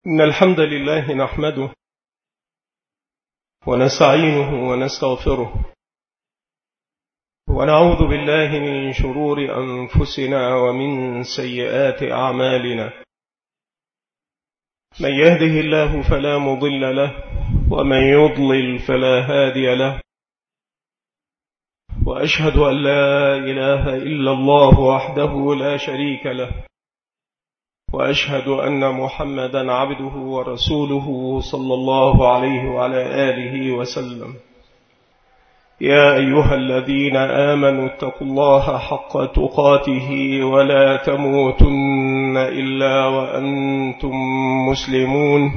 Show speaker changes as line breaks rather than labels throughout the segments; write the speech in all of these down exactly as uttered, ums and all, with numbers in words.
إن الحمد لله نحمده ونستعينه ونستغفره ونعوذ بالله من شرور أنفسنا ومن سيئات أعمالنا. من يهده الله فلا مضل له ومن يضلل فلا هادي له، وأشهد أن لا إله إلا الله وحده لا شريك له، وأشهد أن محمدا عبده ورسوله صلى الله عليه وعلى آله وسلم. يا أيها الذين آمنوا اتقوا الله حق تقاته ولا تموتن إلا وأنتم مسلمون.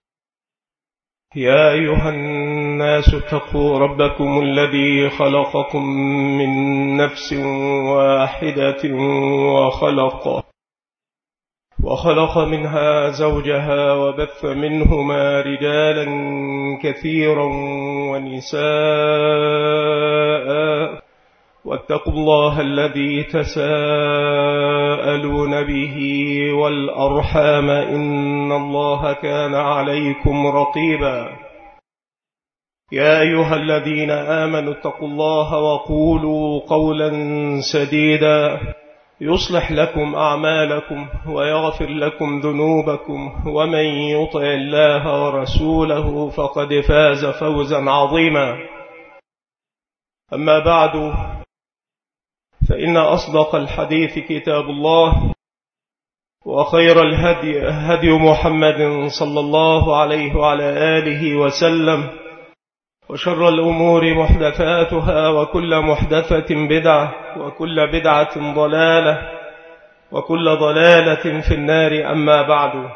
يا أيها الناس اتقوا ربكم الذي خلقكم من نفس واحدة وخلق وخلق منها زوجها وبث منهما رجالا كثيرا ونساء، واتقوا الله الذي تساءلون به والأرحام إن الله كان عليكم رقيبا. يا أيها الذين آمنوا اتقوا الله وقولوا قولا سديدا يصلح لكم أعمالكم ويغفر لكم ذنوبكم، ومن يطع الله ورسوله فقد فاز فوزا عظيما. أما بعد، فإن أصدق الحديث كتاب الله، وخير الهدي هدي محمد صلى الله عليه وعلى آله وسلم، وشر الأمور محدثاتها، وكل محدثة بدعة، وكل بدعة ضلالة، وكل ضلالة في النار. أما بعد،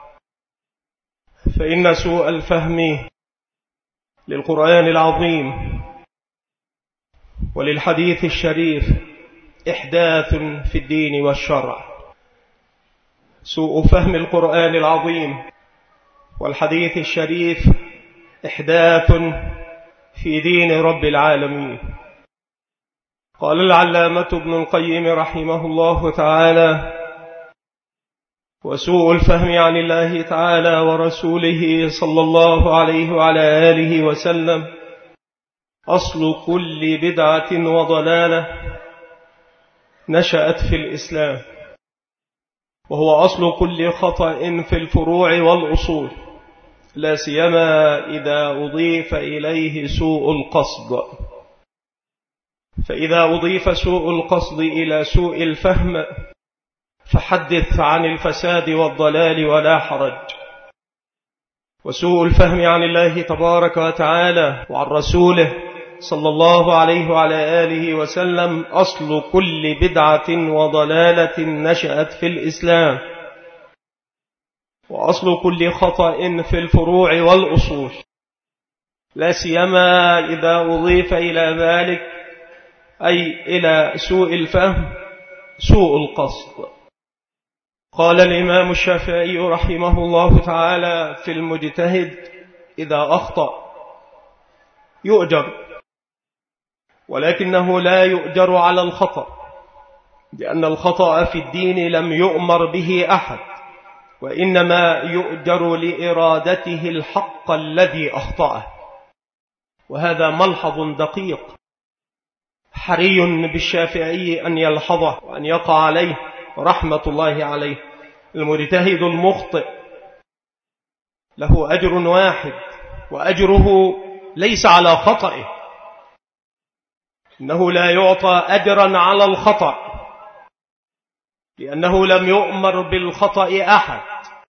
فإن سوء الفهم للقرآن العظيم وللحديث الشريف إحداث في الدين والشرع. سوء فهم القرآن العظيم والحديث الشريف إحداث في دين رب العالمين. قال العلامة ابن القيم رحمه الله تعالى: وسوء الفهم عن الله تعالى ورسوله صلى الله عليه وعلى آله وسلم أصل كل بدعة وضلالة نشأت في الإسلام، وهو أصل كل خطأ في الفروع والأصول، لا سيما إذا أضيف إليه سوء القصد. فإذا أضيف سوء القصد إلى سوء الفهم فحدث عن الفساد والضلال ولا حرج. وسوء الفهم عن الله تبارك وتعالى وعن رسوله صلى الله عليه وعلى آله وسلم أصل كل بدعة وضلالة نشأت في الإسلام، وأصل كل خطأ في الفروع والأصول، لا سيما إذا أضيف إلى ذلك أي إلى سوء الفهم سوء القصد. قال الإمام الشافعي رحمه الله تعالى في المجتهد: إذا أخطأ يؤجر، ولكنه لا يؤجر على الخطأ، لأن الخطأ في الدين لم يؤمر به أحد، وإنما يؤجر لإرادته الحق الذي أخطأه. وهذا ملحظ دقيق حري بالشافعي أن يلحظه وأن يقع عليه رحمة الله عليه. المجتهد المخطئ له أجر واحد، وأجره ليس على خطئه، إنه لا يعطى أجرا على الخطأ، لأنه لم يؤمر بالخطأ أحد،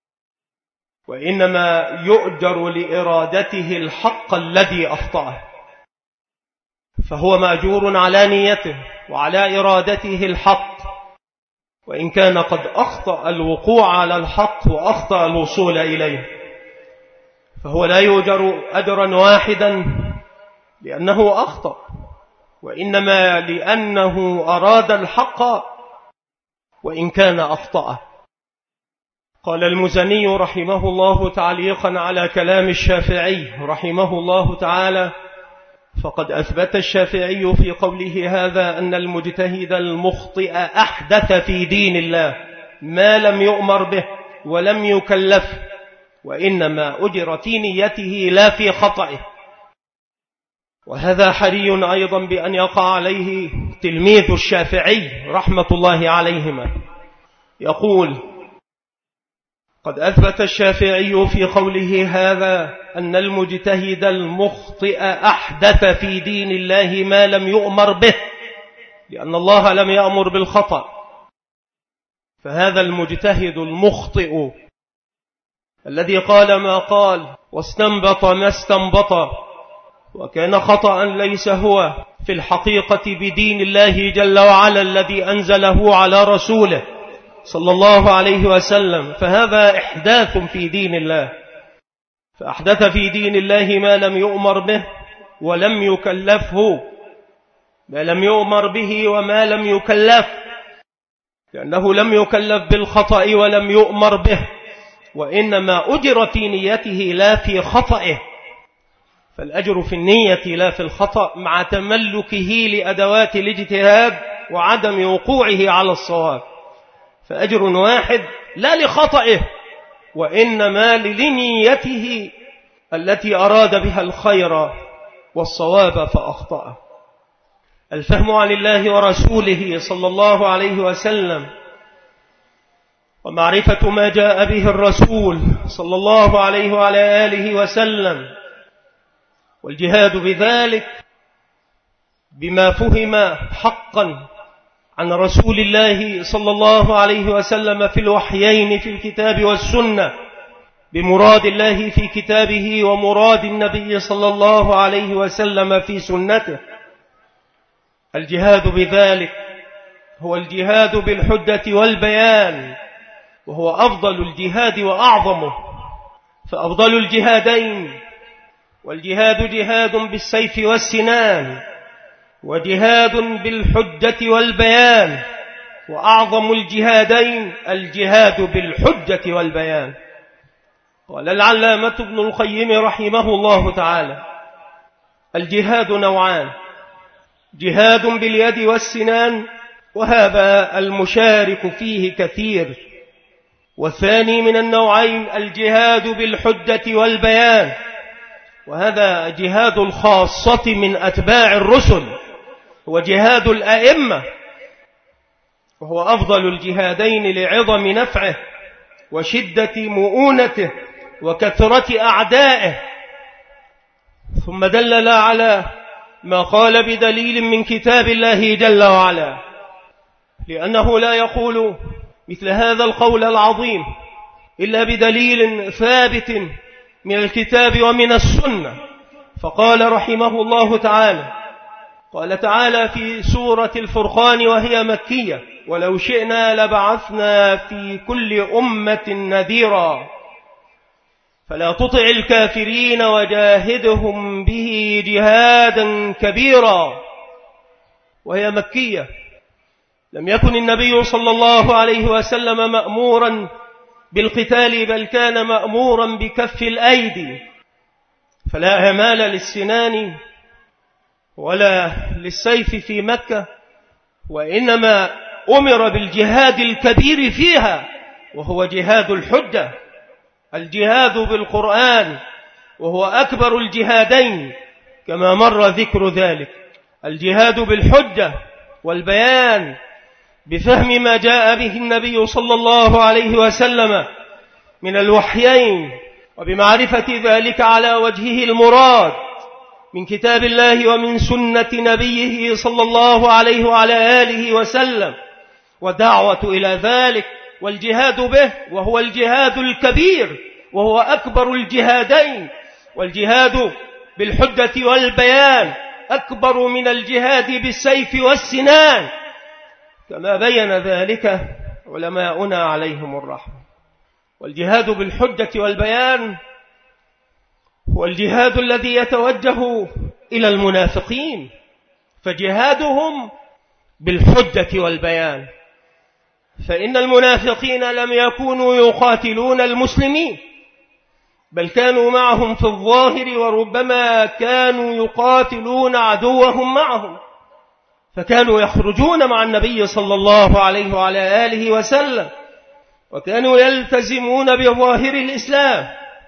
وإنما يؤجر لإرادته الحق الذي أخطأه، فهو مأجور على نيته وعلى إرادته الحق، وإن كان قد أخطأ الوقوع على الحق وأخطأ الوصول إليه، فهو لا يؤجر أجرا واحدا لأنه أخطأ، وإنما لأنه أراد الحق وإن كان أخطأه. قال المزني رحمه الله تعليقا على كلام الشافعي رحمه الله تعالى: فقد أثبت الشافعي في قوله هذا أن المجتهد المخطئ أحدث في دين الله ما لم يؤمر به ولم يكلف، وإنما أجر في نيته لا في خطئه. وهذا حري أيضا بأن يقع عليه تلميذ الشافعي رحمة الله عليهما. يقول: قد أثبت الشافعي في قوله هذا أن المجتهد المخطئ أحدث في دين الله ما لم يؤمر به، لأن الله لم يأمر بالخطأ. فهذا المجتهد المخطئ الذي قال ما قال واستنبط ما استنبط وكان خطأ ليس هو في الحقيقة بدين الله جل وعلا الذي أنزله على رسوله صلى الله عليه وسلم، فهذا إحداث في دين الله. فأحدث في دين الله ما لم يؤمر به ولم يكلفه، ما لم يؤمر به وما لم يكلف، لأنه لم يكلف بالخطأ ولم يؤمر به، وإنما أجر في نيته لا في خطئه. فالأجر في النية لا في الخطأ، مع تملكه لأدوات الاجتهاد وعدم وقوعه على الصواب. فأجر واحد لا لخطئه، وإنما لنيته التي أراد بها الخير والصواب فأخطأه. الفهم عن الله ورسوله صلى الله عليه وسلم ومعرفة ما جاء به الرسول صلى الله عليه وعلى آله وسلم، والجهاد بذلك بما فهم حقا عن رسول الله صلى الله عليه وسلم في الوحيين في الكتاب والسنة، بمراد الله في كتابه ومراد النبي صلى الله عليه وسلم في سنته. الجهاد بذلك هو الجهاد بالحجة والبيان، وهو أفضل الجهاد وأعظمه. فأفضل الجهادين، والجهاد جهاد بالسيف والسنان، وجهاد بالحجة والبيان، وأعظم الجهادين الجهاد بالحجة والبيان. قال العلامة ابن القيم رحمه الله تعالى: الجهاد نوعان: جهاد باليد والسنان، وهذا المشارك فيه كثير، والثاني من النوعين الجهاد بالحجة والبيان، وهذا جهاد الخاصة من أتباع الرسل، هو جهاد الأئمة، وهو أفضل الجهادين لعظم نفعه وشدة مؤونته وكثرة أعدائه. ثم دلل على ما قال بدليل من كتاب الله جل وعلا، لأنه لا يقول مثل هذا القول العظيم إلا بدليل ثابت من الكتاب ومن السنة. فقال رحمه الله تعالى: قال تعالى في سورة الفرقان وهي مكية: ولو شئنا لبعثنا في كل أمة نذيرا فلا تطع الكافرين وجاهدهم به جهادا كبيرا. وهي مكية، لم يكن النبي صلى الله عليه وسلم مأمورا بالقتال، بل كان مأمورا بكف الأيدي، فلا همال للسنان ولا للسيف في مكة، وإنما أمر بالجهاد الكبير فيها، وهو جهاد الحجة، الجهاد بالقرآن، وهو أكبر الجهادين كما مر ذكر ذلك. الجهاد بالحجة والبيان بفهم ما جاء به النبي صلى الله عليه وسلم من الوحيين، وبمعرفة ذلك على وجهه المراد من كتاب الله ومن سنة نبيه صلى الله عليه وعلى آله وسلم، ودعوة إلى ذلك والجهاد به، وهو الجهاد الكبير، وهو أكبر الجهادين. والجهاد بالحجة والبيان أكبر من الجهاد بالسيف والسنان، كما بين ذلك علماؤنا عليهم الرحمة. والجهاد بالحجة والبيان هو الجهاد الذي يتوجه إلى المنافقين، فجهادهم بالحجة والبيان، فإن المنافقين لم يكونوا يقاتلون المسلمين، بل كانوا معهم في الظاهر، وربما كانوا يقاتلون عدوهم معهم، فكانوا يخرجون مع النبي صلى الله عليه وعلى آله وسلم، وكانوا يلتزمون بظاهر الإسلام،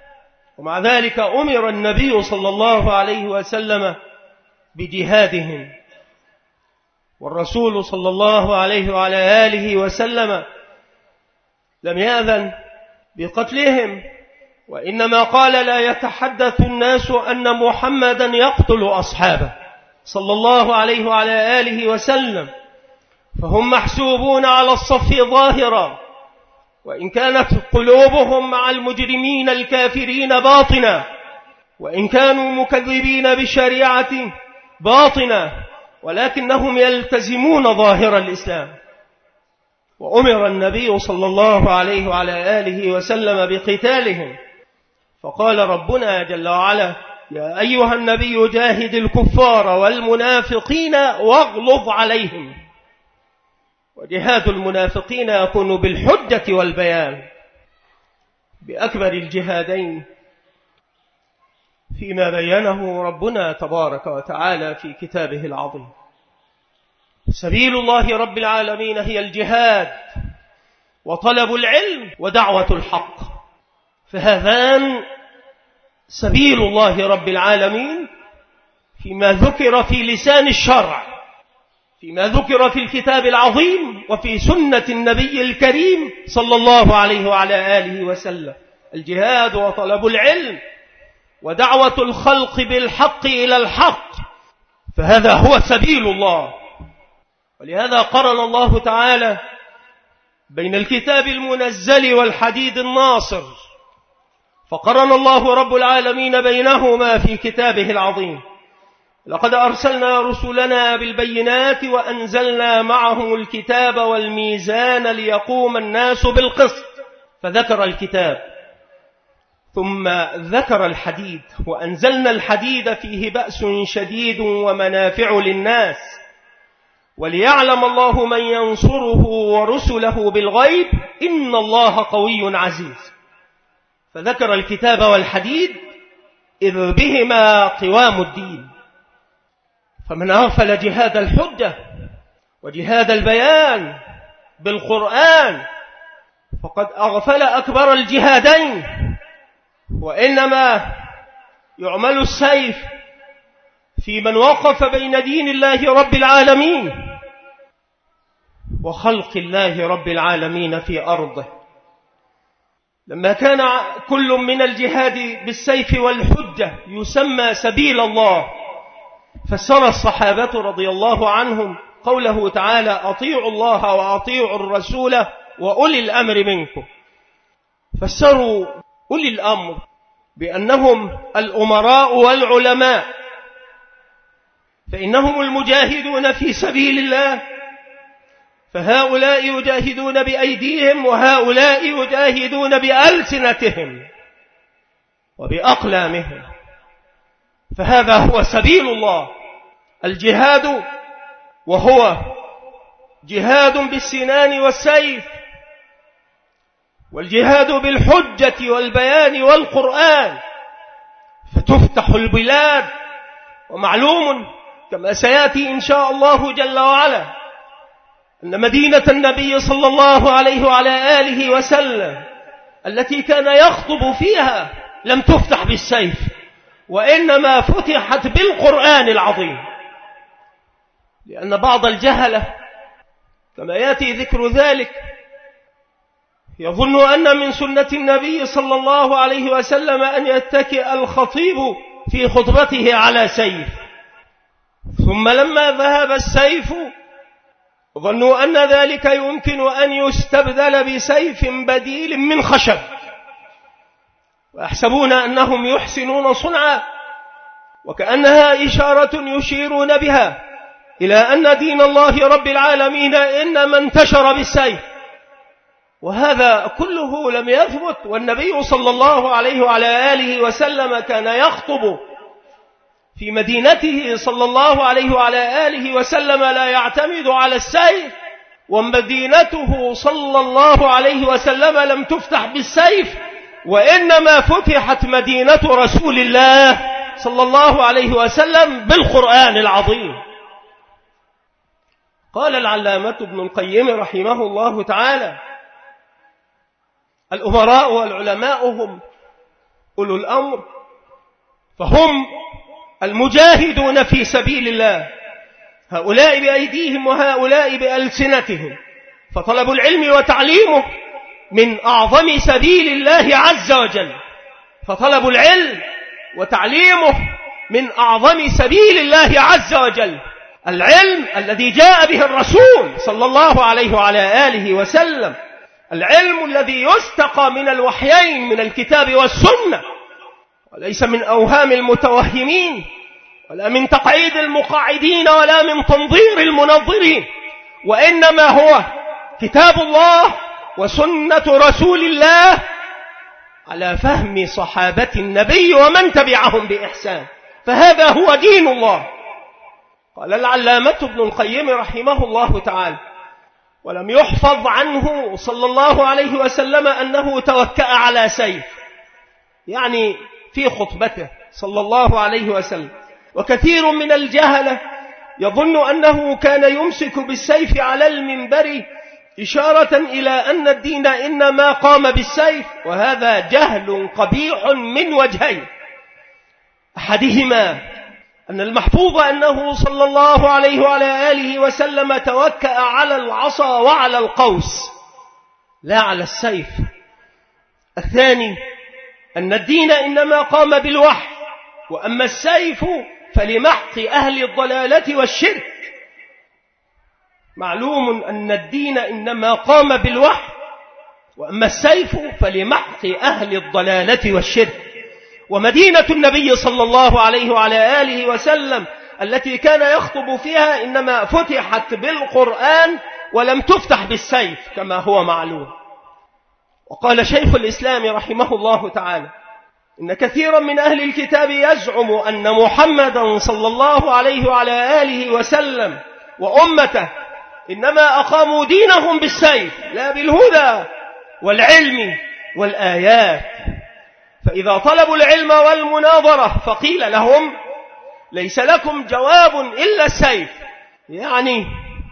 ومع ذلك أمر النبي صلى الله عليه وسلم بجهادهم، والرسول صلى الله عليه وعلى آله وسلم لم يأذن بقتلهم، وإنما قال لا يتحدث الناس أن محمدا يقتل أصحابه صلى الله عليه وعلى آله وسلم، فهم محسوبون على الصف ظاهرا، وإن كانت قلوبهم مع المجرمين الكافرين باطنا، وإن كانوا مكذبين بالشريعة باطنا، ولكنهم يلتزمون ظاهر الإسلام. وأمر النبي صلى الله عليه وعلى آله وسلم بقتالهم، فقال ربنا جل وعلا يا أيها النبي جاهد الكفار والمنافقين واغلظ عليهم. وجهاد المنافقين يكون بالحجة والبيان بأكبر الجهادين فيما بينه ربنا تبارك وتعالى في كتابه العظيم. سبيل الله رب العالمين هي الجهاد وطلب العلم ودعوة الحق، فهذان سبيل الله رب العالمين فيما ذكر في لسان الشرع، فيما ذكر في الكتاب العظيم وفي سنة النبي الكريم صلى الله عليه وعلى آله وسلم. الجهاد وطلب العلم ودعوة الخلق بالحق إلى الحق، فهذا هو سبيل الله. ولهذا قرن الله تعالى بين الكتاب المنزل والحديد الناصر، فقرن الله رب العالمين بينهما في كتابه العظيم لقد أرسلنا رسلنا بالبينات وأنزلنا معهم الكتاب والميزان ليقوم الناس بالقسط، فذكر الكتاب ثم ذكر الحديد، وأنزلنا الحديد فيه بأس شديد ومنافع للناس وليعلم الله من ينصره ورسله بالغيب إن الله قوي عزيز. فذكر الكتاب والحديد إذ بهما قوام الدين. فمن أغفل جهاد الحجة وجهاد البيان بالقرآن فقد أغفل أكبر الجهادين، وإنما يعمل السيف في من وقف بين دين الله رب العالمين وخلق الله رب العالمين في أرضه. لما كان كل من الجهاد بالسيف والحجة يسمى سبيل الله، فسر الصحابة رضي الله عنهم قوله تعالى أطيعوا الله وأطيعوا الرسول وأولي الأمر منكم، فسروا أولي الأمر بأنهم الأمراء والعلماء، فإنهم المجاهدون في سبيل الله، فهؤلاء يجاهدون بأيديهم وهؤلاء يجاهدون بألسنتهم وبأقلامهم، فهذا هو سبيل الله الجهاد، وهو جهاد بالسنان والسيف، والجهاد بالحجة والبيان والقرآن، فتفتح البلاد. ومعلوم كما سيأتي إن شاء الله جل وعلا أن مدينة النبي صلى الله عليه وعلى آله وسلم التي كان يخطب فيها لم تفتح بالسيف، وإنما فتحت بالقرآن العظيم، لأن بعض الجهلة كما يأتي ذكر ذلك يظن أن من سنة النبي صلى الله عليه وسلم أن يتكئ الخطيب في خطبته على سيف، ثم لما ذهب السيف ظنوا أن ذلك يمكن أن يستبدل بسيف بديل من خشب، ويحسبون أنهم يحسنون صنعا، وكأنها إشارة يشيرون بها إلى أن دين الله رب العالمين إنما انتشر بالسيف، وهذا كله لم يثبت. والنبي صلى الله عليه وعلى آله وسلم كان يخطب في مدينته صلى الله عليه وعلى آله وسلم لا يعتمد على السيف، ومدينته صلى الله عليه وسلم لم تفتح بالسيف، وإنما فتحت مدينة رسول الله صلى الله عليه وسلم بالقرآن العظيم. قال العلامة ابن القيم رحمه الله تعالى الأمراء والعلماء هم أولو الأمر فهم المجاهدون في سبيل الله، هؤلاء بأيديهم وهؤلاء بألسنتهم. فطلب العلم وتعليمه من أعظم سبيل الله عز وجل، فطلب العلم وتعليمه من أعظم سبيل الله عز وجل. العلم الذي جاء به الرسول صلى الله عليه وعلى آله وسلم، العلم الذي يستقى من الوحيين من الكتاب والسنة، وليس من أوهام المتوهمين ولا من تقعيد المقاعدين ولا من تنظير المنظرين، وإنما هو كتاب الله وسنة رسول الله على فهم صحابة النبي ومن تبعهم بإحسان، فهذا هو دين الله. قال العلامة ابن القيم رحمه الله تعالى: ولم يحفظ عنه صلى الله عليه وسلم أنه توكأ على سيف، يعني في خطبته صلى الله عليه وسلم. وكثير من الجهلة يظن أنه كان يمسك بالسيف على المنبر إشارة إلى أن الدين إنما قام بالسيف، وهذا جهل قبيح من وجهين: أحدهما أن المحفوظ أنه صلى الله عليه وعلى آله وسلم توكأ على العصا وعلى القوس لا على السيف. الثاني أن الدين إنما قام بالوحي، وأما السيف فلمحق أهل الضلالة والشرك. معلوم أن الدين إنما قام بالوحي، وأما السيف فلمحق أهل الضلالة والشرك. ومدينة النبي صلى الله عليه وعلى آله وسلم التي كان يخطب فيها إنما فتحت بالقرآن ولم تفتح بالسيف كما هو معلوم. وقال شيخ الإسلام رحمه الله تعالى: إن كثيرا من أهل الكتاب يزعم أن محمدا صلى الله عليه وعلى آله وسلم وأمته إنما أقاموا دينهم بالسيف لا بالهدى والعلم والآيات. فإذا طلبوا العلم والمناظرة فقيل لهم: ليس لكم جواب إلا السيف، يعني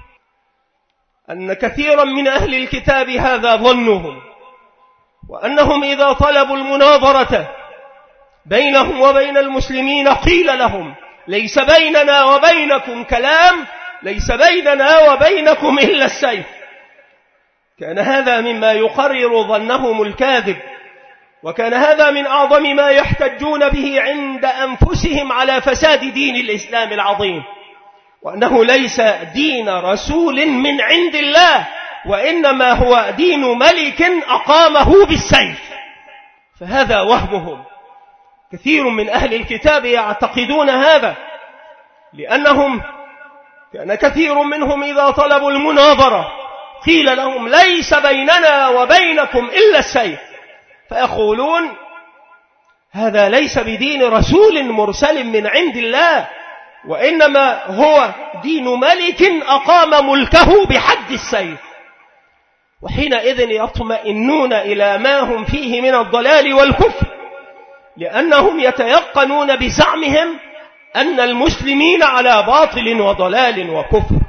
أن كثيرا من أهل الكتاب هذا ظنهم، وأنهم إذا طلبوا المناظرة بينهم وبين المسلمين قيل لهم: ليس بيننا وبينكم كلام، ليس بيننا وبينكم إلا السيف. كان هذا مما يقرر ظنهم الكاذب، وكان هذا من أعظم ما يحتجون به عند أنفسهم على فساد دين الإسلام العظيم، وأنه ليس دين رسول من عند الله، وإنما هو دين ملك أقامه بالسيف. فهذا وهمهم. كثير من أهل الكتاب يعتقدون هذا، لأنهم كان كثير منهم إذا طلبوا المناظرة قيل لهم: ليس بيننا وبينكم إلا السيف، فيقولون: هذا ليس بدين رسول مرسل من عند الله، وإنما هو دين ملك أقام ملكه بحد السيف. وحينئذ يطمئنون إلى ما هم فيه من الضلال والكفر، لأنهم يتيقنون بزعمهم أن المسلمين على باطل وضلال وكفر.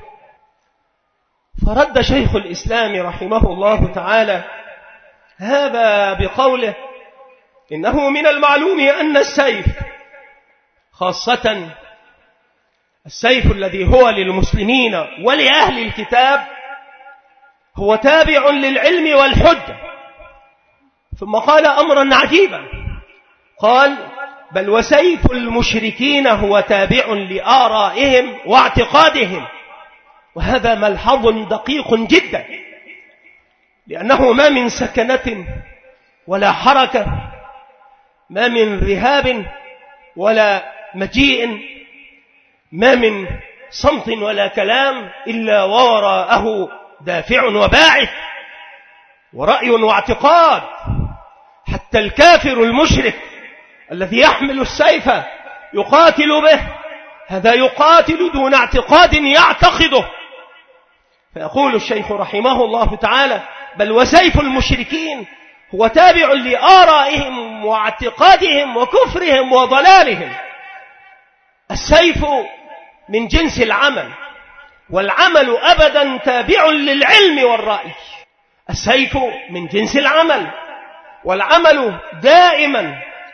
فرد شيخ الإسلام رحمه الله تعالى هذا بقوله: إنه من المعلوم أن السيف، خاصة السيف الذي هو للمسلمين ولأهل الكتاب، هو تابع للعلم والحجة. ثم قال أمرا عجيبا، قال: بل وسيف المشركين هو تابع لآرائهم واعتقادهم. وهذا ملحظ دقيق جدا، لأنه ما من سكنة ولا حركة، ما من ذهاب ولا مجيء، ما من صمت ولا كلام إلا وراءه دافع وباعث ورأي واعتقاد. حتى الكافر المشرك الذي يحمل السيف يقاتل به، هذا يقاتل دون اعتقاد يعتقده. فيقول الشيخ رحمه الله تعالى: بل وسيف المشركين هو تابع لآرائهم واعتقادهم وكفرهم وضلالهم. السيف من جنس العمل، والعمل أبدا تابع للعلم والرأي. السيف من جنس العمل، والعمل دائما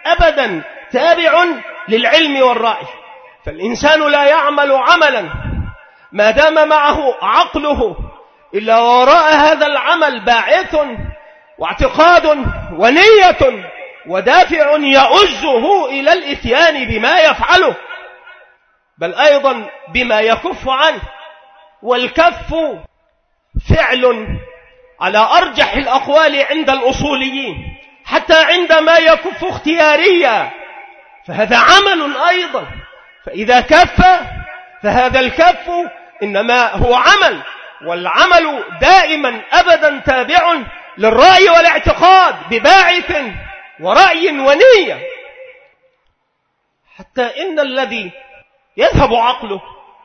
أبدا تابع للعلم والرأي. فالإنسان لا يعمل عملا ما دام معه عقله إلا وراء هذا العمل باعث واعتقاد ونية ودافع يؤزه إلى الإتيان بما يفعله، بل أيضا بما يكف عنه. والكف فعل على أرجح الأقوال عند الأصوليين، حتى عندما يكف اختياريا فهذا عمل أيضا. فإذا كف فهذا الكف إنما هو عمل، والعمل دائما أبدا تابع للرأي والاعتقاد بباعث ورأي ونية، حتى إن الذي يذهب عقله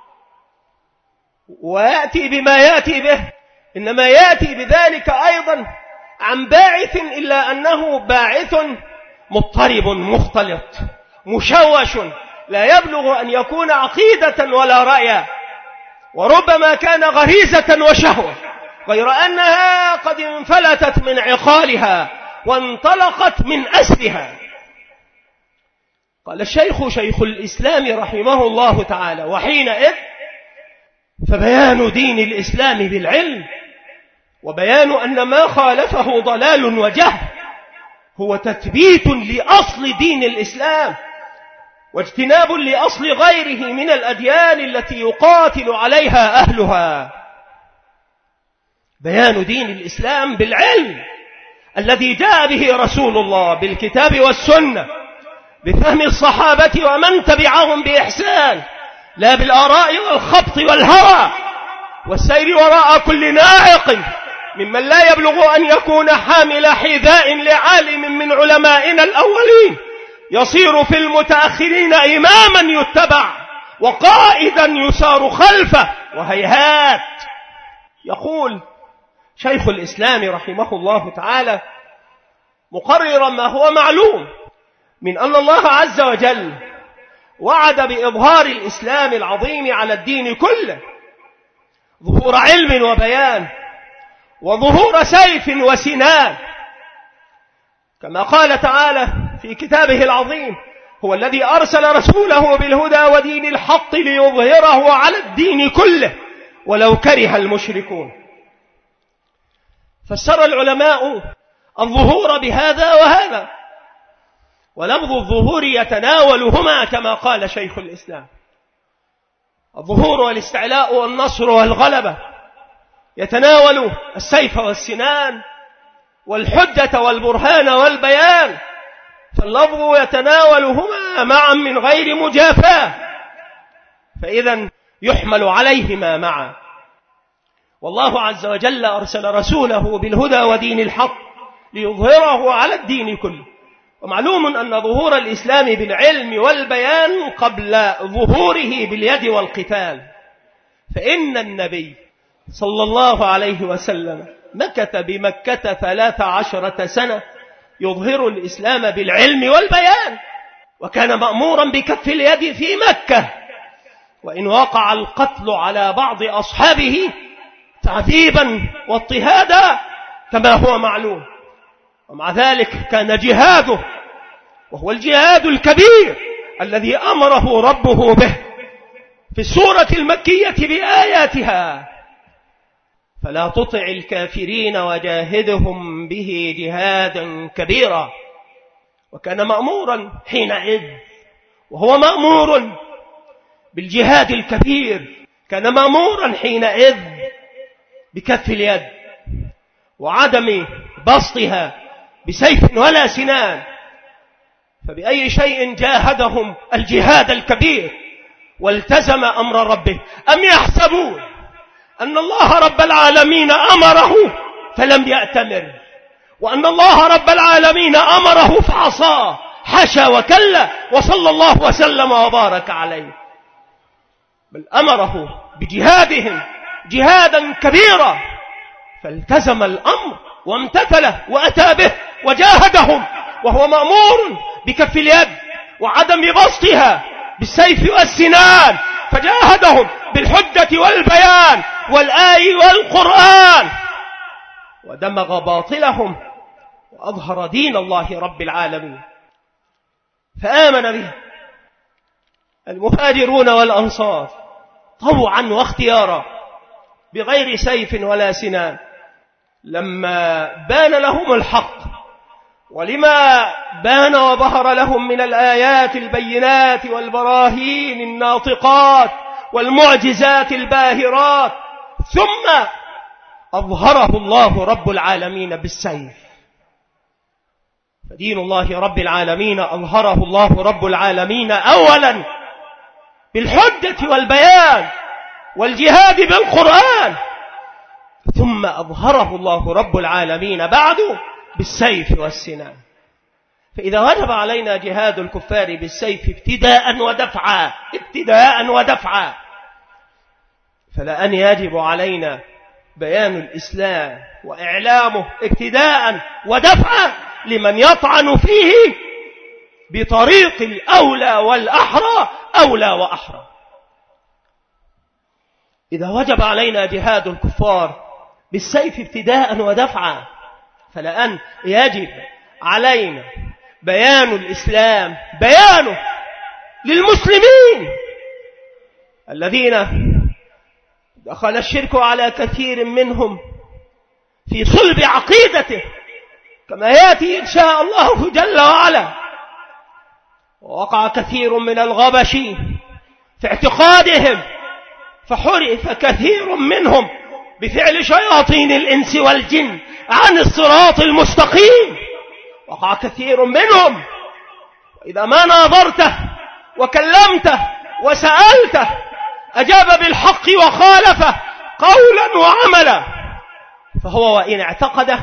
ويأتي بما يأتي به إنما يأتي بذلك أيضا عن باعث، إلا أنه باعث مضطرب مختلط مشوش لا يبلغ أن يكون عقيدة ولا رأيا، وربما كان غريزة وشهوة، غير أنها قد انفلتت من عقالها وانطلقت من أسرها. قال الشيخ شيخ الإسلام رحمه الله تعالى: وحينئذ فبيان دين الإسلام بالعلم، وبيان أن ما خالفه ضلال وجهل، هو تثبيت لأصل دين الإسلام واجتناب لأصل غيره من الأديان التي يقاتل عليها أهلها. بيان دين الإسلام بالعلم الذي جاء به رسول الله بالكتاب والسنة بفهم الصحابة ومن تبعهم بإحسان، لا بالآراء والخبط والهوى والسير وراء كل ناعق ممن لا يبلغ أن يكون حامل حذاء لعالم من علمائنا الأولين، يصير في المتأخرين إماما يتبع وقائدا يسار خلفه. وهيهات. يقول شيخ الإسلام رحمه الله تعالى مقررا ما هو معلوم من أن الله عز وجل وعد بإظهار الإسلام العظيم على الدين كله، ظهور علم وبيان وظهور سيف وسنان، كما قال تعالى في كتابه العظيم: هو الذي أرسل رسوله بالهدى ودين الحق ليظهره على الدين كله ولو كره المشركون. فسر العلماء الظهور بهذا وهذا، ولفظ الظهور يتناولهما كما قال شيخ الإسلام: الظهور والاستعلاء والنصر والغلبة، يتناول السيف والسنان والحجة والبرهان والبيان، فاللفظ يتناولهما معا من غير مجافاة، فإذا يحمل عليهما معا. والله عز وجل أرسل رسوله بالهدى ودين الحق ليظهره على الدين كله. ومعلوم أن ظهور الإسلام بالعلم والبيان قبل ظهوره باليد والقتال، فإن النبي صلى الله عليه وسلم مكث بمكة ثلاث عشرة سنة يظهر الإسلام بالعلم والبيان، وكان مأمورا بكف اليد في مكة، وإن وقع القتل على بعض أصحابه تعذيبا واضطهادا كما هو معلوم. ومع ذلك كان جهاده، وهو الجهاد الكبير الذي أمره ربه به في السورة المكية بآياتها: فلا تطع الكافرين وجاهدهم به جهادا كبيرا. وكان مأمورا حينئذ، وهو مأمور بالجهاد الكبير، كان مأمورا حينئذ بكف اليد وعدم بسطها بسيف ولا سنان. فبأي شيء جاهدهم الجهاد الكبير والتزم أمر ربه؟ أم يحسبون أن الله رب العالمين أمره فلم يأتمر، وأن الله رب العالمين أمره فعصاه؟ حاشا وكلا، وصلى الله وسلم وبارك عليه، بل أمره بجهادهم جهادا كبيرا، فالتزم الأمر وامتثله وأتى به وجاهدهم، وهو مأمور بكف اليد وعدم بسطها بالسيف والسنان، فجاهدهم بالحجة والبيان والآي والقرآن، ودمغ باطلهم وأظهر دين الله رب العالمين. فآمن بها المهاجرون والأنصار طوعا واختيارا بغير سيف ولا سنان، لما بان لهم الحق ولما بان وظهر لهم من الآيات البينات والبراهين الناطقات والمعجزات الباهرات، ثم أظهره الله رب العالمين بالسيف. فدين الله رب العالمين أظهره الله رب العالمين أولا بالحجة والبيان والجهاد بالقرآن، ثم أظهره الله رب العالمين بعد بالسيف والسنان. فإذا وجب علينا جهاد الكفار بالسيف ابتداء ودفعا ابتداء ودفعا فلأن يجب علينا بيان الإسلام وإعلامه ابتداء ودفعا لمن يطعن فيه بطريق الأولى والأحرى أولى وأحرى. إذا وجب علينا جهاد الكفار بالسيف ابتداء ودفعا فلأن يجب علينا بيان الإسلام بيانه للمسلمين الذين دخل الشرك على كثير منهم في صلب عقيدته كما يأتي إن شاء الله جل وعلا. ووقع كثير من الغبش في اعتقادهم فحرف كثير منهم بفعل شياطين الإنس والجن عن الصراط المستقيم. وقع كثير منهم وإذا ما ناظرته وكلمته وسألته أجاب بالحق وخالفه قولا وعملا، فهو وإن اعتقده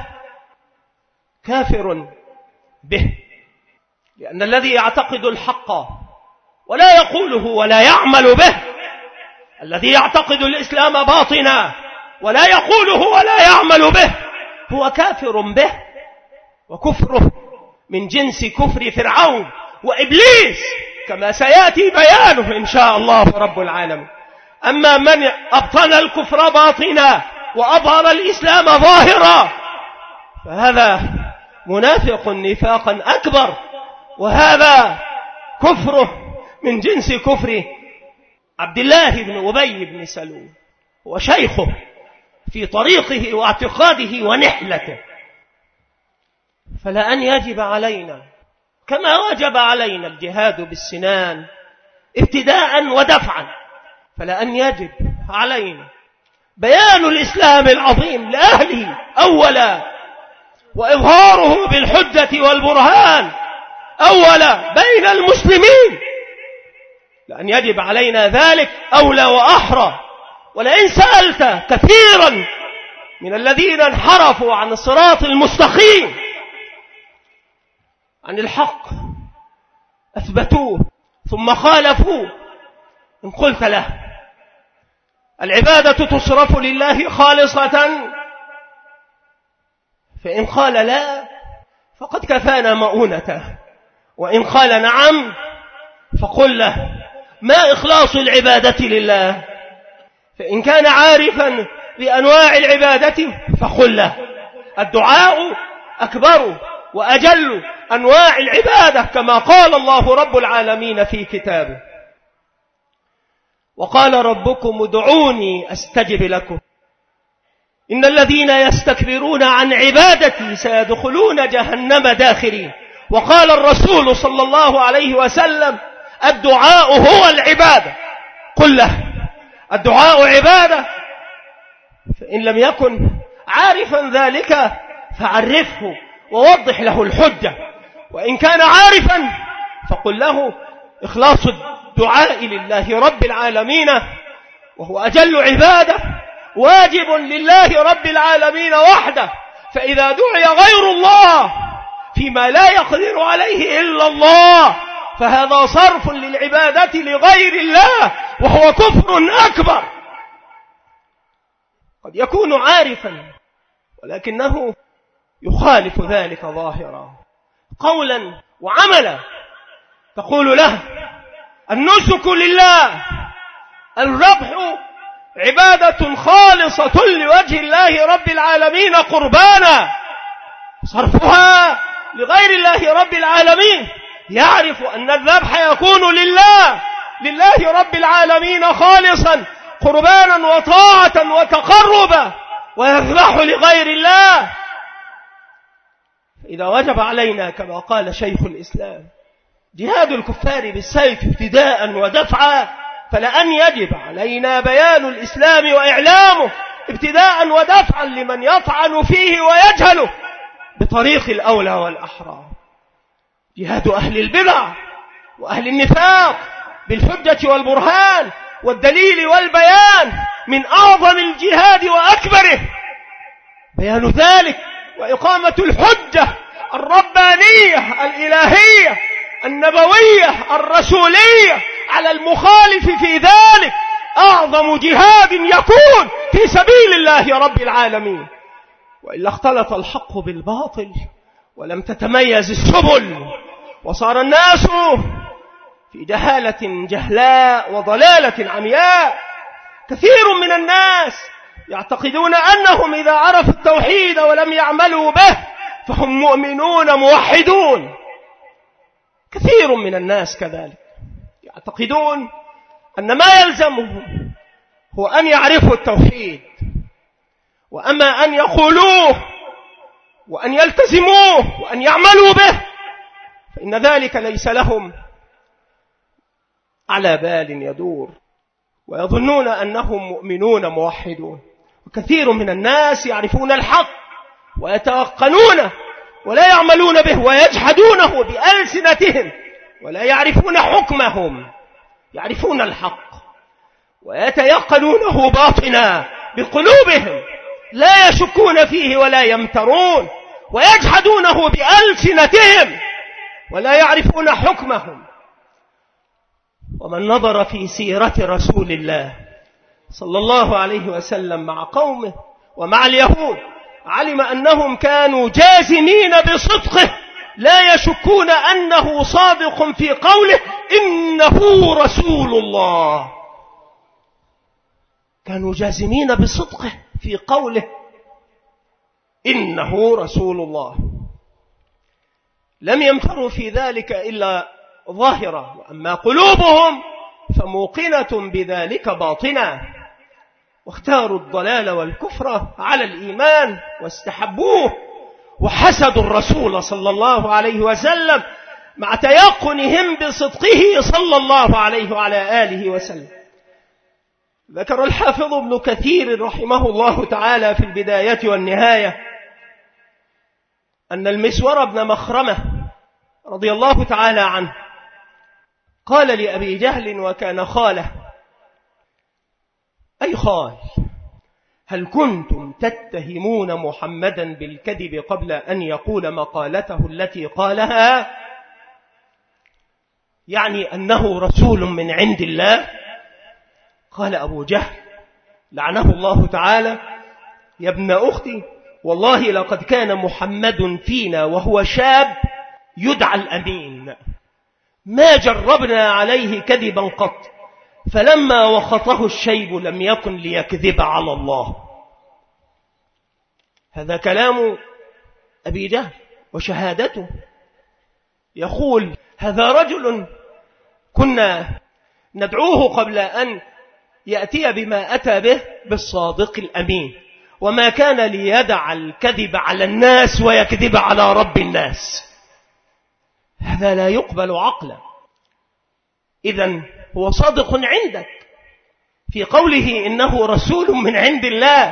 كافر به، لأن الذي يعتقد الحق ولا يقوله ولا يعمل به، الذي يعتقد الإسلام باطنا ولا يقوله ولا يعمل به هو كافر به، وكفره من جنس كفر فرعون وإبليس كما سيأتي بيانه إن شاء الله رب العالمين. أما من أبطن الكفر باطنا وأظهر الإسلام ظاهرا فهذا منافق نفاقا أكبر، وهذا كفره من جنس كفر عبد الله بن أبي بن سلول وشيخه في طريقه واعتقاده ونحلته. فلأن يجب علينا كما وجب علينا الجهاد بالسنان ابتداء ودفعا، فلأن يجب علينا بيان الإسلام العظيم لأهله أولا، وإظهاره بالحجة والبرهان أولا بين المسلمين، لأن يجب علينا ذلك أولى وأحرى. ولئن سألت كثيرا من الذين انحرفوا عن الصراط المستقيم عن الحق أثبتوه ثم خالفوه، إن قلت له العبادة تصرف لله خالصة، فإن قال لا فقد كفانا مؤونته، وإن قال نعم فقل له ما إخلاص العبادة لله. فإن كان عارفا بأنواع العبادة فقل له الدعاء أكبر وأجل أنواع العبادة كما قال الله رب العالمين في كتابه. وقال ربكم ادعوني أستجب لكم إن الذين يستكبرون عن عبادتي سيدخلون جهنم داخرين. وقال الرسول صلى الله عليه وسلم الدعاء هو العبادة. قل له الدعاء عبادة، فإن لم يكن عارفا ذلك فعرفه ووضح له الحجة، وإن كان عارفا فقل له إخلاص الدعاء لله رب العالمين وهو أجل عبادة واجب لله رب العالمين وحده، فإذا دعي غير الله فيما لا يقدر عليه إلا الله فهذا صرف للعبادة لغير الله وهو كفر أكبر. قد يكون عارفا ولكنه يخالف ذلك ظاهرا قولا وعملا. تقول له النسك لله، الذبح عبادة خالصة لوجه الله رب العالمين قربانا، صرفها لغير الله رب العالمين يعرف أن الذبح يكون لله لله رب العالمين خالصا قربانا وطاعة وتقربا، ويذبح لغير الله. إذا وجب علينا كما قال شيخ الإسلام جهاد الكفار بالسيف ابتداء ودفعا، فلأن يجب علينا بيان الإسلام وإعلامه ابتداء ودفعا لمن يطعن فيه ويجهله بطريق الأولى والأحرى. جهاد أهل البدع وأهل النفاق بالحجة والبرهان والدليل والبيان من أعظم الجهاد وأكبره، بيان ذلك وإقامة الحجة الربانية الإلهية النبوية الرسولية على المخالف في ذلك أعظم جهاد يكون في سبيل الله رب العالمين. وإلا اختلط الحق بالباطل ولم تتميز السبل، وصار الناس في جهالة جهلاء وضلالة عمياء. كثير من الناس يعتقدون أنهم إذا عرفوا التوحيد ولم يعملوا به فهم مؤمنون موحدون. كثير من الناس كذلك يعتقدون أن ما يلزمهم هو أن يعرفوا التوحيد، وأما أن يقولوه وأن يلتزموه وأن يعملوا به فإن ذلك ليس لهم على بال يدور، ويظنون أنهم مؤمنون موحدون. وكثير من الناس يعرفون الحق ويتوقنونه ولا يعملون به ويجحدونه بألسنتهم ولا يعرفون حكمهم. يعرفون الحق ويتيقنونه باطنا بقلوبهم لا يشكون فيه ولا يمترون، ويجحدونه بألسنتهم ولا يعرفون حكمهم. ومن نظر في سيرة رسول الله صلى الله عليه وسلم مع قومه ومع اليهود علم أنهم كانوا جازمين بصدقه لا يشكون أنه صادق في قوله إنه رسول الله. كانوا جازمين بصدقه في قوله إنه رسول الله، لم يمتروا في ذلك إلا ظاهرة، وأما قلوبهم فموقنة بذلك باطنا، واختاروا الضلال والكفر على الإيمان واستحبوه، وحسدوا الرسول صلى الله عليه وسلم مع تيقنهم بصدقه صلى الله عليه وعلى آله وسلم. ذكر الحافظ ابن كثير رحمه الله تعالى في البداية والنهاية أن المسور بن مخرمة رضي الله تعالى عنه قال لأبي جهل وكان خاله: أي خال، هل كنتم تتهمون محمدا بالكذب قبل أن يقول مقالته التي قالها؟ يعني أنه رسول من عند الله. قال أبو جهل لعنه الله تعالى: يا ابن أختي، والله لقد كان محمد فينا وهو شاب يدعى الأمين، ما جربنا عليه كذبا قط، فلما وخطه الشيب لم يكن ليكذب على الله. هذا كلام أبي جهل وشهادته. يقول: هذا رجل كنا ندعوه قبل أن يأتي بما أتى به بالصادق الأمين، وما كان ليدع الكذب على الناس ويكذب على رب الناس. هذا لا يقبل عقلا. إذن هو صادق عندك في قوله إنه رسول من عند الله،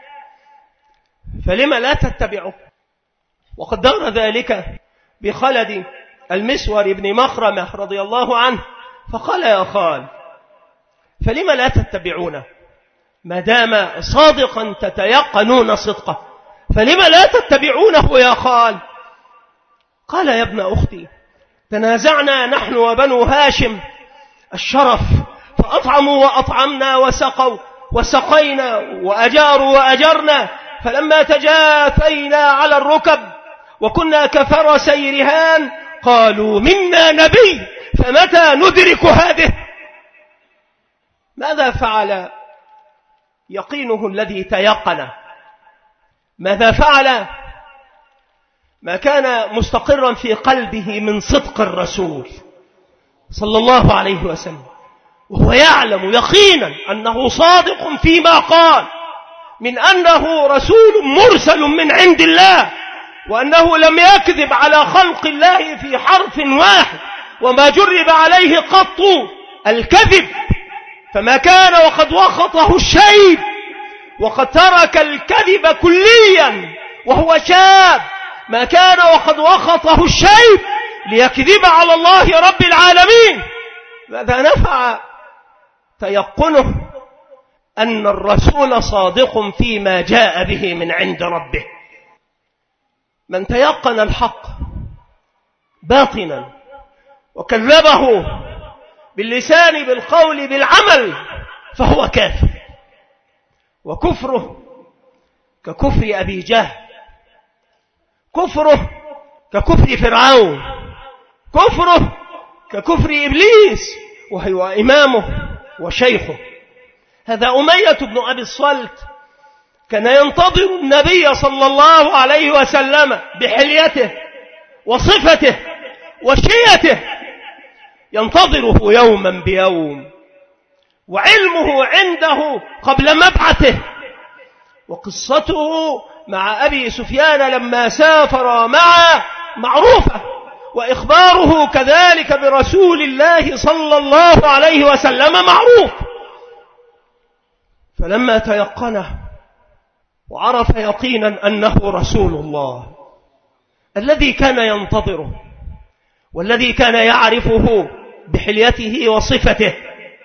فلما لا تتبعه؟ وقد دار ذلك بخلد المسور بن مخرمة رضي الله عنه، فقال: يا خال، فلما لا تتبعونه ما دام صادقا تتيقنون صدقه، فلما لا تتبعونه يا خال؟ قال: يا ابن أختي، تنازعنا نحن وبنو هاشم الشرف، فأطعموا وأطعمنا وسقوا وسقينا وأجاروا وأجرنا، فلما تجاثينا على الركب وكنا كفرسي رهان قالوا منا نبي، فمتى ندرك هذه؟ ماذا فعل يقينه الذي تيقن؟ ماذا فعل ما كان مستقرا في قلبه من صدق الرسول صلى الله عليه وسلم، وهو يعلم يقينا أنه صادق فيما قال من أنه رسول مرسل من عند الله، وأنه لم يكذب على خلق الله في حرف واحد، وما جرب عليه قط الكذب، فما كان وقد وخطه الشيب، وقد ترك الكذب كليا وهو شاب، ما كان وقد وخطه الشيب ليكذب على الله رب العالمين. ماذا نفع تيقنه أن الرسول صادق فيما جاء به من عند ربه. من تيقن الحق باطنا وكذبه باللسان بالقول بالعمل فهو كافر، وكفره ككفر أبي جهل، كفره ككفر فرعون، كفره ككفر إبليس وهو إمامه وشيخه. هذا أمية بن أبي الصلت كان ينتظر النبي صلى الله عليه وسلم بحليته وصفته وشيته، ينتظره يوما بيوم، وعلمه عنده قبل مبعثه. وقصته مع أبي سفيان لما سافر معه معروفة، وإخباره كذلك برسول الله صلى الله عليه وسلم معروف. فلما تيقنه وعرف يقينا أنه رسول الله الذي كان ينتظره والذي كان يعرفه بحليته وصفته،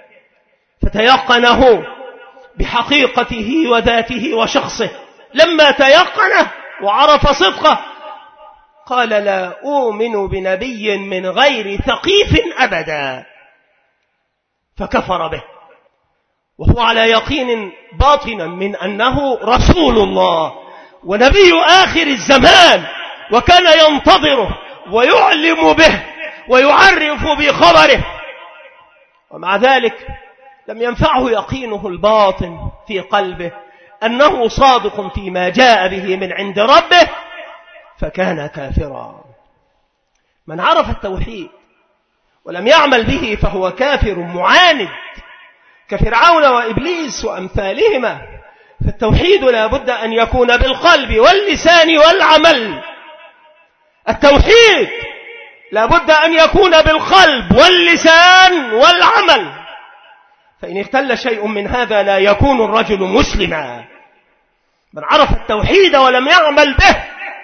فتيقنه بحقيقته وذاته وشخصه، لما تيقنه وعرف صدقه قال لا أؤمن بنبي من غير ثقيف أبدا، فكفر به وهو على يقين باطنا من أنه رسول الله ونبي آخر الزمان، وكان ينتظره ويعلم به ويعرف بخبره. ومع ذلك لم ينفعه يقينه الباطن في قلبه أنه صادق فيما جاء به من عند ربه، فكان كافرا. من عرف التوحيد ولم يعمل به فهو كافر معاند كفرعون وإبليس وأمثالهما. فالتوحيد لا بد أن يكون بالقلب واللسان والعمل. التوحيد لا بد أن يكون بالقلب واللسان والعمل، فإن اختل شيء من هذا لا يكون الرجل مسلما. من عرف التوحيد ولم يعمل به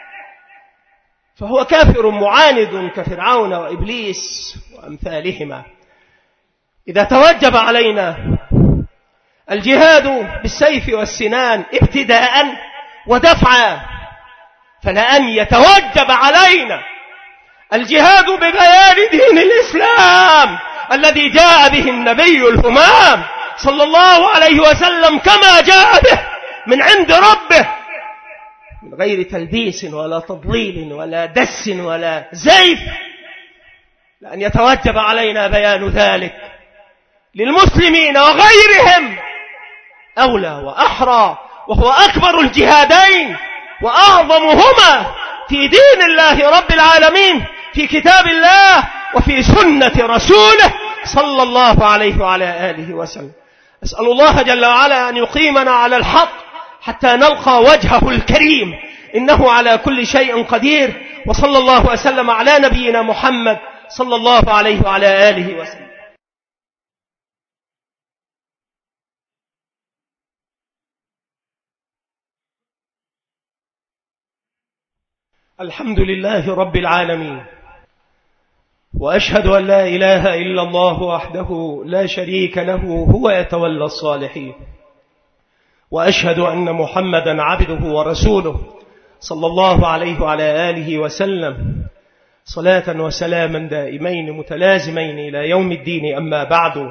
فهو كافر معاند كفرعون وإبليس وأمثالهما. إذا توجب علينا الجهاد بالسيف والسنان ابتداء ودفعا، فلأن يتوجب علينا الجهاد ببيان دين الإسلام الذي جاء به النبي الهمام صلى الله عليه وسلم كما جاء به من عند ربه، من غير تلبيس ولا تضليل ولا دس ولا زيف. لأن يتوجب علينا بيان ذلك للمسلمين وغيرهم أولى وأحرى، وهو أكبر الجهادين وأعظمهما في دين الله رب العالمين، في كتاب الله وفي سنة رسوله صلى الله عليه وعلى آله وسلم. أسأل الله جل وعلا أن يقيمنا على الحق حتى نلقى وجهه الكريم، إنه على كل شيء قدير. وصلى الله وسلم على نبينا محمد صلى الله عليه وعلى آله وسلم. الحمد لله رب العالمين، وأشهد أن لا إله إلا الله وحده لا شريك له هو يتولى الصالحين، وأشهد أن محمدا عبده ورسوله صلى الله عليه وعلى آله وسلم، صلاة وسلاما دائمين متلازمين إلى يوم الدين. أما بعد،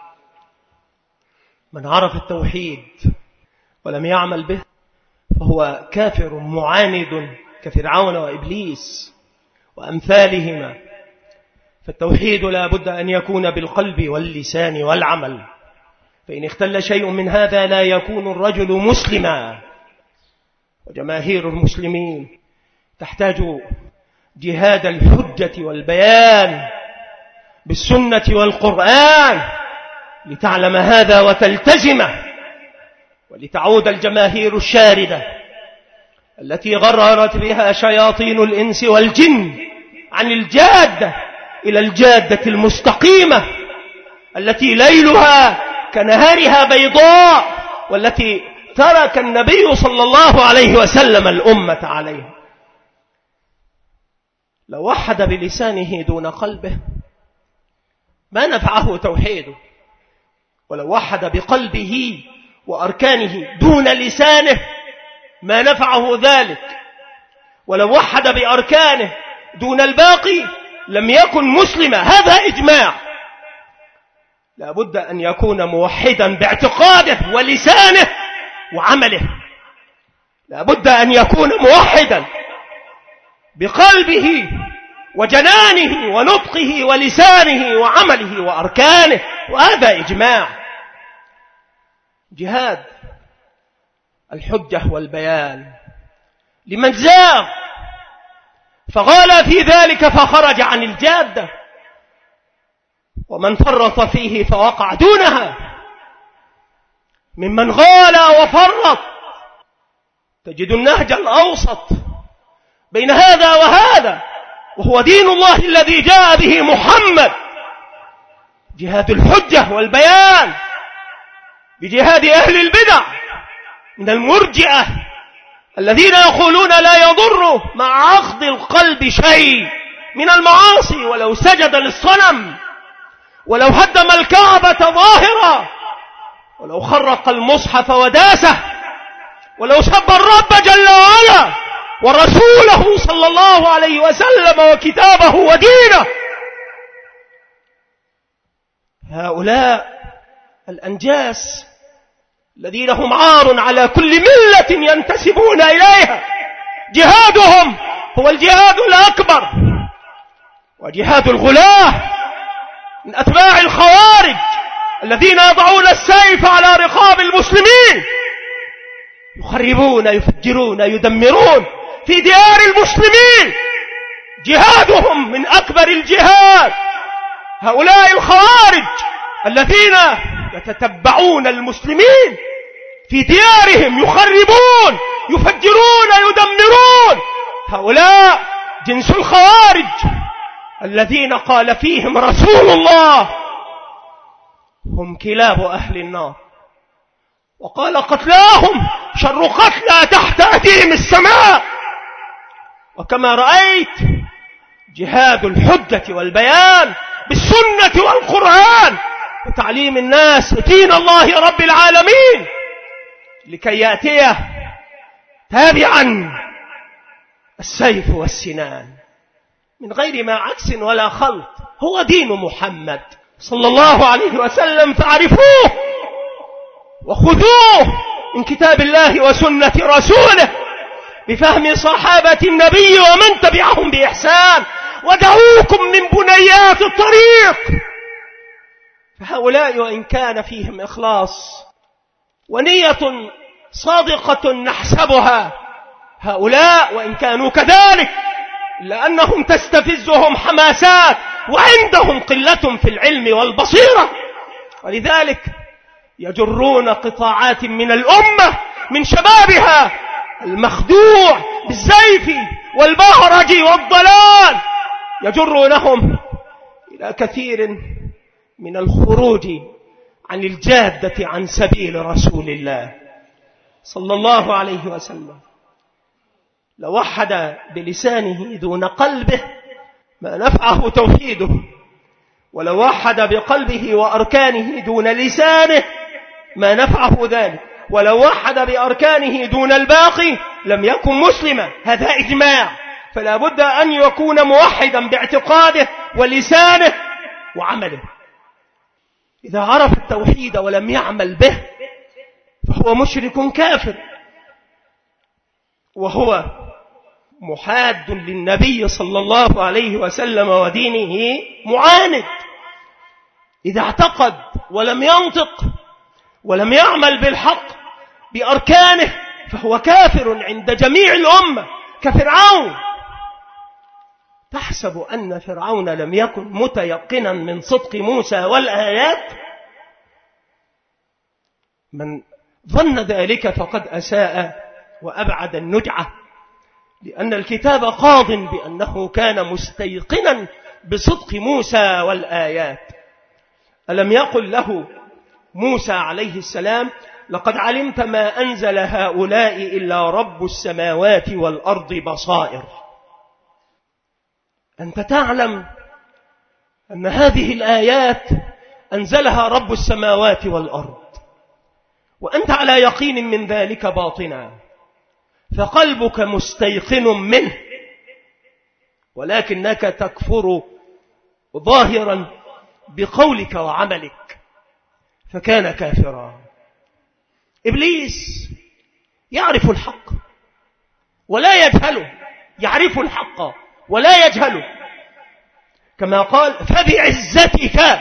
من عرف التوحيد ولم يعمل به فهو كافر معاند كفرعون وإبليس وأمثالهما. فالتوحيد لا بد أن يكون بالقلب واللسان والعمل، فإن اختل شيء من هذا لا يكون الرجل مسلما. وجماهير المسلمين تحتاج جهاد الحجة والبيان بالسنة والقرآن لتعلم هذا وتلتزمه، ولتعود الجماهير الشاردة التي غررت بها شياطين الإنس والجن عن الجادة إلى الجادة المستقيمة التي ليلها كنهارها بيضاء، والتي ترك النبي صلى الله عليه وسلم الأمة عليها. لو وحد بلسانه دون قلبه ما نفعه توحيده، ولو وحد بقلبه وأركانه دون لسانه ما نفعه ذلك، ولو وحد بأركانه دون الباقي لم يكن مسلما. هذا إجماع. لا بد أن يكون موحدا باعتقاده ولسانه وعمله، لا بد أن يكون موحدا بقلبه وجنانه ونطقه ولسانه وعمله وأركانه، وهذا إجماع. جهاد الحجة والبيان لمن زاغ فغال في ذلك فخرج عن الجادة، ومن فرط فيه فوقع دونها. ممن غال وفرط تجد النهج الأوسط بين هذا وهذا، وهو دين الله الذي جاء به محمد. جهاد الحجة والبيان بجهاد أهل البدع من المرجئة الذين يقولون لا يضر مع أخذ القلب شيء من المعاصي، ولو سجد للصنم، ولو هدم الكعبة ظاهرا، ولو خرق المصحف وداسه، ولو سب الرب جل وعلا ورسوله صلى الله عليه وسلم وكتابه ودينه. هؤلاء الأنجاس الذين هم عار على كل ملة ينتسبون إليها، جهادهم هو الجهاد الأكبر، وجهاد الغلاة من أتباع الخوارج الذين يضعون السيف على رقاب المسلمين، يخربون يفجرون يدمرون في ديار المسلمين. جهادهم من أكبر الجهاد. هؤلاء الخوارج الذين يتتبعون المسلمين في ديارهم، يخربون يفجرون يدمرون، هؤلاء جنس الخوارج الذين قال فيهم رسول الله هم كلاب أهل النار، وقال قتلاهم شر قتلى تحت أديم السماء. وكما رأيت جهاد الحجة والبيان بالسنة والقرآن وتعليم الناس دين الله رب العالمين لكي يأتيه تابعا السيف والسنان من غير ما عكس ولا خلط. هو دين محمد صلى الله عليه وسلم، فاعرفوه وخذوه من كتاب الله وسنة رسوله بفهم صحابة النبي ومن تبعهم بإحسان، ودعوكم من بنيات الطريق. فهؤلاء وإن كان فيهم إخلاص ونية صادقة نحسبها، هؤلاء وإن كانوا كذلك لأنهم تستفزهم حماسات وعندهم قلة في العلم والبصيرة، ولذلك يجرون قطاعات من الأمة من شبابها المخدوع بالزيف والبهرج والضلال، يجرونهم إلى كثير من الخروج عن الجادة عن سبيل رسول الله صلى الله عليه وسلم. لو وحد بلسانه دون قلبه ما نفعه توحيده، ولو وحد بقلبه وأركانه دون لسانه ما نفعه ذلك، ولو وحد بأركانه دون الباقي لم يكن مسلما. هذا إجماع. فلا بد أن يكون موحدا باعتقاده ولسانه وعمله. إذا عرف التوحيد ولم يعمل به فهو مشرك كافر، وهو محاد للنبي صلى الله عليه وسلم ودينه معاند. إذا اعتقد ولم ينطق ولم يعمل بالحق بأركانه فهو كافر عند جميع الأمة، كفرعون. تحسب أن فرعون لم يكن متيقنا من صدق موسى والآيات؟ من ظن ذلك فقد أساء وأبعد النجعة، لأن الكتاب قاض بأنه كان مستيقنا بصدق موسى والآيات. ألم يقل له موسى عليه السلام: لقد علمت ما أنزل هؤلاء إلا رب السماوات والأرض بصائر؟ أنت تعلم أن هذه الآيات أنزلها رب السماوات والأرض، وأنت على يقين من ذلك باطنا، فقلبك مستيقن منه، ولكنك تكفر ظاهرا بقولك وعملك، فكان كافرا. إبليس يعرف الحق ولا يجهله، يعرف الحق ولا يجهله، كما قال: فبعزتك،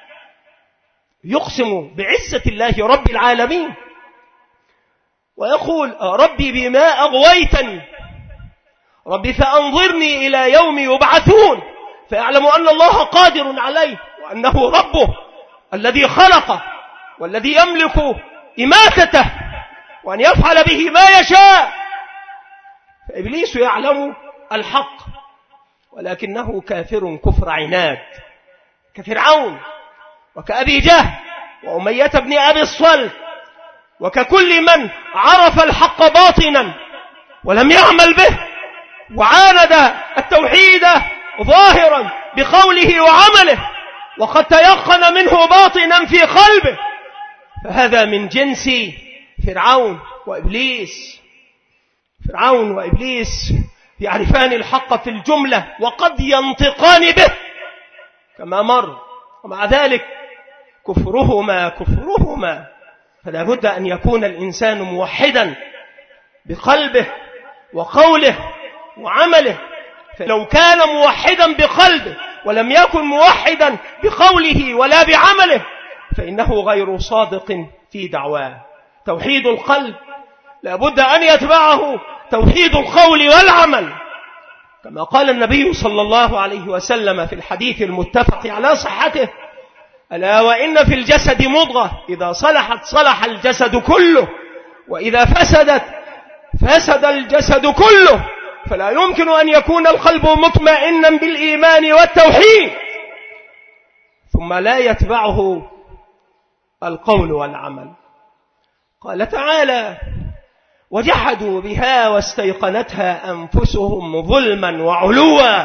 يقسم بعزة الله رب العالمين، ويقول: ربي بما أغويتني ربي فأنظرني إلى يوم يبعثون، فيعلم أن الله قادر عليه، وأنه ربه الذي خلقه والذي يملك إماتته، وأن يفعل به ما يشاء. فإبليس يعلم الحق، ولكنه كافر كفر عناد، كفرعون وكأبي جهل وأمية بن أبي الصلت، وككل من عرف الحق باطنا ولم يعمل به، وعاند التوحيد ظاهرا بقوله وعمله، وقد تيقن منه باطنا في قلبه، فهذا من جنس فرعون وإبليس. فرعون وإبليس يعرفان الحق في الجملة، وقد ينطقان به كما مر، ومع ذلك كفرهما كفرهما. فلا بد أن يكون الإنسان موحدا بقلبه وقوله وعمله. فلو كان موحدا بقلبه ولم يكن موحدا بقوله ولا بعمله فإنه غير صادق في دعواه. توحيد القلب لا بد أن يتبعه توحيد القول والعمل، كما قال النبي صلى الله عليه وسلم في الحديث المتفق على صحته: ألا وإن في الجسد مضغة إذا صلحت صلح الجسد كله، وإذا فسدت فسد الجسد كله. فلا يمكن أن يكون القلب مطمئنا بالإيمان والتوحيد ثم لا يتبعه القول والعمل. قال تعالى: وجحدوا بها واستيقنتها أنفسهم ظلما وعلوا.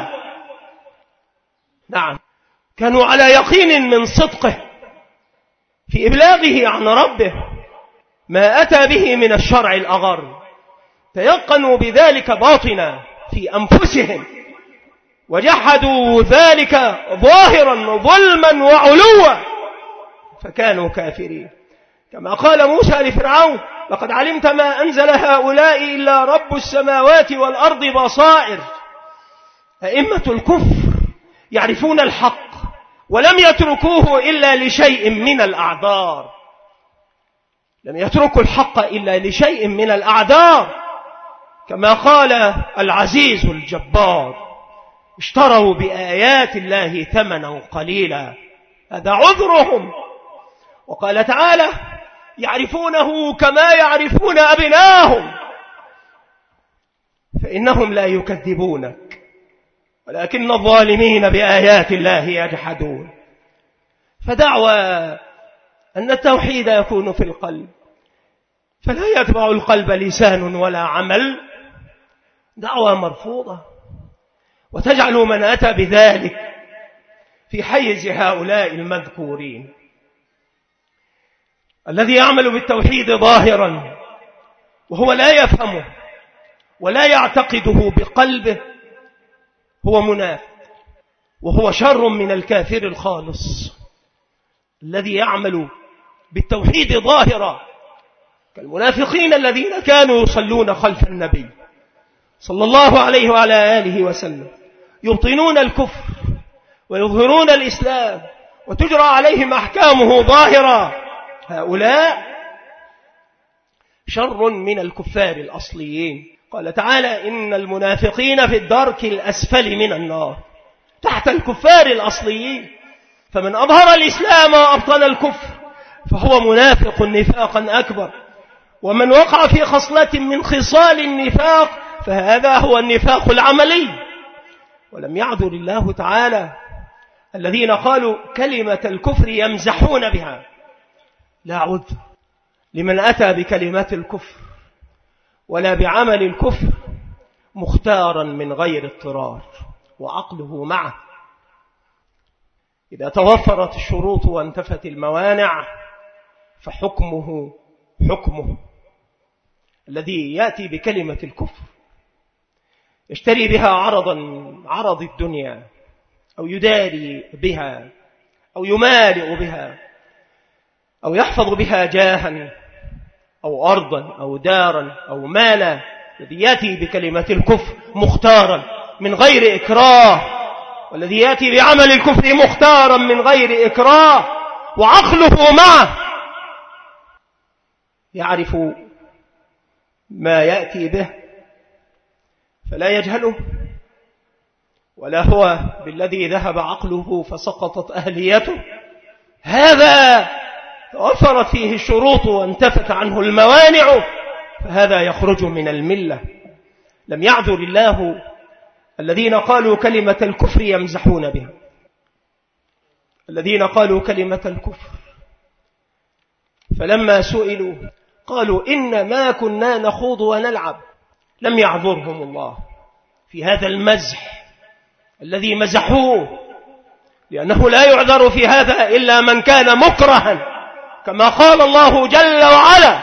نعم، كانوا على يقين من صدقه في إبلاغه عن ربه ما أتى به من الشرع الأغر، تيقنوا بذلك باطنا في أنفسهم، وجحدوا ذلك ظاهرا ظلما وعلوا، فكانوا كافرين. كما قال موسى لفرعون: لقد علمت ما أنزل هؤلاء إلا رب السماوات والأرض بصائر. أئمة الكفر يعرفون الحق ولم يتركوه إلا لشيء من الأعذار، لم يتركوا الحق إلا لشيء من الأعذار، كما قال العزيز الجبار: اشتروا بآيات الله ثمنا قليلا، هذا عذرهم. وقال تعالى: يعرفونه كما يعرفون أبناهم، فإنهم لا يكذبونك ولكن الظالمين بآيات الله يجحدون. فدعوى أن التوحيد يكون في القلب فلا يتبع القلب لسان ولا عمل، دعوى مرفوضة، وتجعل من أتى بذلك في حيز هؤلاء المذكورين. الذي يعمل بالتوحيد ظاهرا وهو لا يفهمه ولا يعتقده بقلبه هو منافق، وهو شر من الكافر الخالص الذي يعمل بالتوحيد ظاهرا، كالمنافقين الذين كانوا يصلون خلف النبي صلى الله عليه وعلى آله وسلم، يبطنون الكفر ويظهرون الإسلام وتجرى عليهم أحكامه ظاهرا. هؤلاء شر من الكفار الأصليين، قال تعالى إن المنافقين في الدرك الأسفل من النار، تحت الكفار الأصليين. فمن أظهر الإسلام وأبطن الكفر فهو منافق نفاقا أكبر، ومن وقع في خصلة من خصال النفاق فهذا هو النفاق العملي. ولم يعذر الله تعالى الذين قالوا كلمة الكفر يمزحون بها، لا عذر لمن أتى بكلمات الكفر ولا بعمل الكفر مختارا من غير اضطرار وعقله معه. إذا توفرت الشروط وانتفت الموانع فحكمه حكمه. الذي يأتي بكلمة الكفر يشتري بها عرضا عرض الدنيا، أو يداري بها، أو يمالئ بها، أو يحفظ بها جاها أو أرضا أو دارا أو مالا، الذي يأتي بكلمة الكفر مختارا من غير إكراه، والذي يأتي بعمل الكفر مختارا من غير إكراه وعقله معه، يعرف ما يأتي به فلا يجهله، ولا هو بالذي ذهب عقله فسقطت أهليته. هذا توفرت فيه الشروط وانتفت عنه الموانع فهذا يخرج من الملة. لم يعذر الله الذين قالوا كلمة الكفر يمزحون بها. الذين قالوا كلمة الكفر فلما سئلوا قالوا إنما كنا نخوض ونلعب، لم يعذرهم الله في هذا المزح الذي مزحوه، لأنه لا يعذر في هذا إلا من كان مكرها، كما قال الله جل وعلا: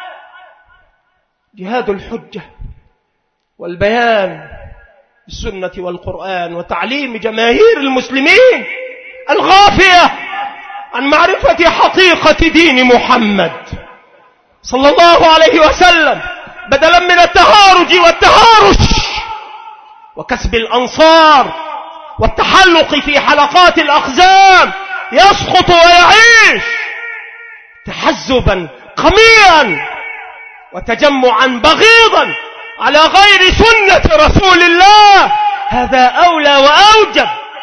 جهاد الحجة والبيان بالسنة والقرآن وتعليم جماهير المسلمين الغافية عن معرفة حقيقة دين محمد صلى الله عليه وسلم، بدلا من التهارج والتهارش وكسب الأنصار والتحلق في حلقات الأقزام، يسقط ويعيش تحزبا قميا وتجمعا بغيضا على غير سنة رسول الله. هذا أولى وأوجب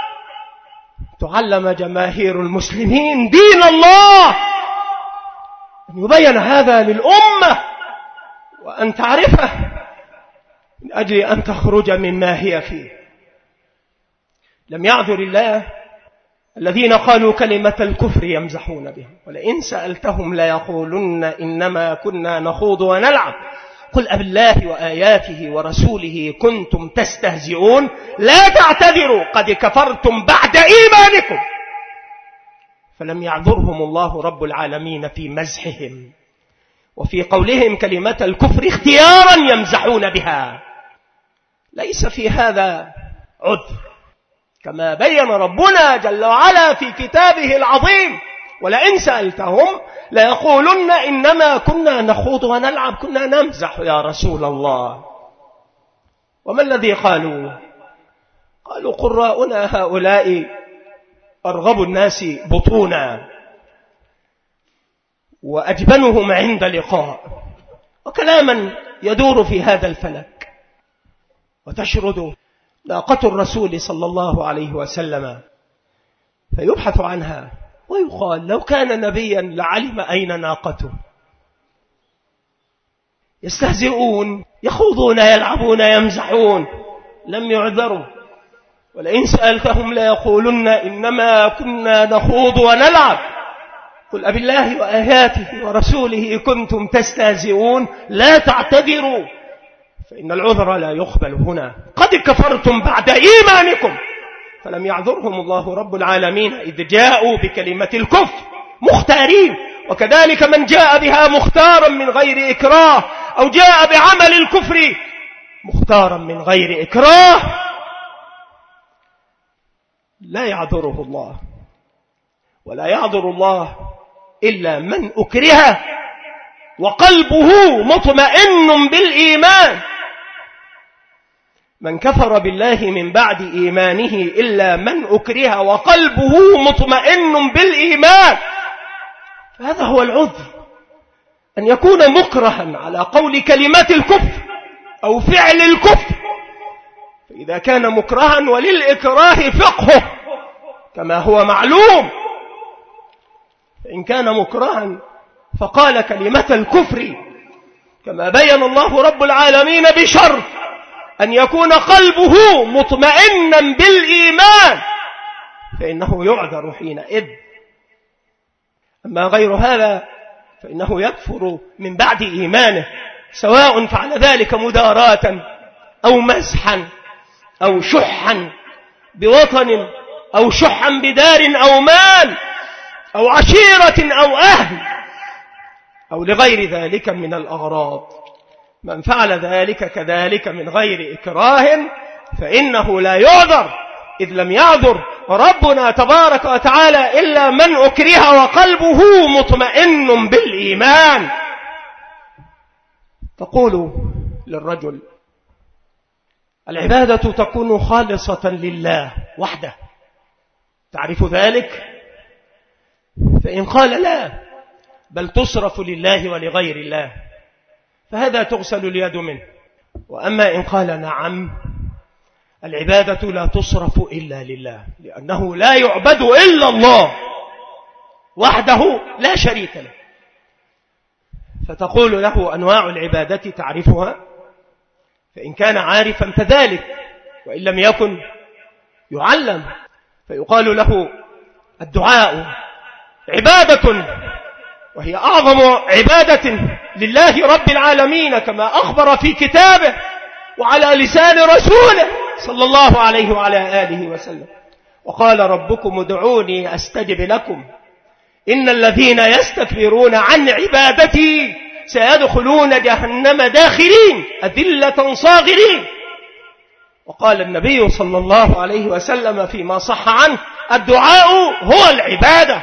تعلم جماهير المسلمين دين الله، أن يبين هذا للأمة وأن تعرفه من أجل أن تخرج مما هي فيه. لم يعذر الله الذين قالوا كلمة الكفر يمزحون بها، ولئن سألتهم ليقولن إنما كنا نخوض ونلعب قل أبالله وآياته ورسوله كنتم تستهزئون لا تعتذروا قد كفرتم بعد إيمانكم. فلم يعذرهم الله رب العالمين في مزحهم وفي قولهم كلمة الكفر اختيارا يمزحون بها، ليس في هذا عذر، كما بين ربنا جل وعلا في كتابه العظيم: ولئن سألتهم ليقولن إنما كنا نخوض ونلعب، كنا نمزح يا رسول الله. وما الذي قالوا؟ قالوا قراؤنا هؤلاء أرغب الناس بطونا وأجبنهم عند لقاء، وكلاما يدور في هذا الفلك. وتشرد ناقة الرسول صلى الله عليه وسلم فيبحث عنها ويقال لو كان نبيا لعلم أين ناقته. يستهزئون، يخوضون، يلعبون، يمزحون، لم يعذروا. ولئن سألتهم ليقولن إنما كنا نخوض ونلعب قل أبالله وآياته ورسوله كنتم تستهزئون لا تعتذروا فإن العذر لا يقبل هنا، قد كفرتم بعد إيمانكم. فلم يعذرهم الله رب العالمين إذ جاءوا بكلمة الكفر مختارين، وكذلك من جاء بها مختارا من غير إكراه، أو جاء بعمل الكفر مختارا من غير إكراه، لا يعذره الله. ولا يعذر الله إلا من أكره وقلبه مطمئن بالإيمان. من كفر بالله من بعد إيمانه إلا من أكره وقلبه مطمئن بالإيمان. فهذا هو العذر، أن يكون مكرها على قول كلمات الكفر أو فعل الكفر، فإذا كان مكرها وللإكراه فقهه كما هو معلوم، فإن كان مكرها فقال كلمة الكفر كما بين الله رب العالمين بشرط أن يكون قلبه مطمئنا بالإيمان فإنه يعذر حينئذ. أما غير هذا فإنه يكفر من بعد إيمانه، سواء فعل ذلك مداراة أو مزحا أو شحا بوطن أو شحا بدار أو مال أو عشيرة أو أهل أو لغير ذلك من الأغراض. من فعل ذلك كذلك من غير إكراه فإنه لا يعذر، إذ لم يعذر ربنا تبارك وتعالى إلا من أكره وقلبه مطمئن بالإيمان. تقول للرجل العبادة تكون خالصة لله وحده، تعرف ذلك؟ فإن قال لا بل تصرف لله ولغير الله فهذا تغسل اليد منه. وأما إن قال نعم العبادة لا تصرف إلا لله، لأنه لا يعبد إلا الله وحده لا شريك له، فتقول له أنواع العبادة تعرفها، فإن كان عارفا فذلك، وإن لم يكن يعلم. فيقال له الدعاء عبادة وهي أعظم عبادة لله رب العالمين كما أخبر في كتابه وعلى لسان رسوله صلى الله عليه وعلى آله وسلم. وقال ربكم ادعوني أستجب لكم إن الذين يستكبرون عن عبادتي سيدخلون جهنم داخرين أذلة صاغرين. وقال النبي صلى الله عليه وسلم فيما صح عنه الدعاء هو العبادة.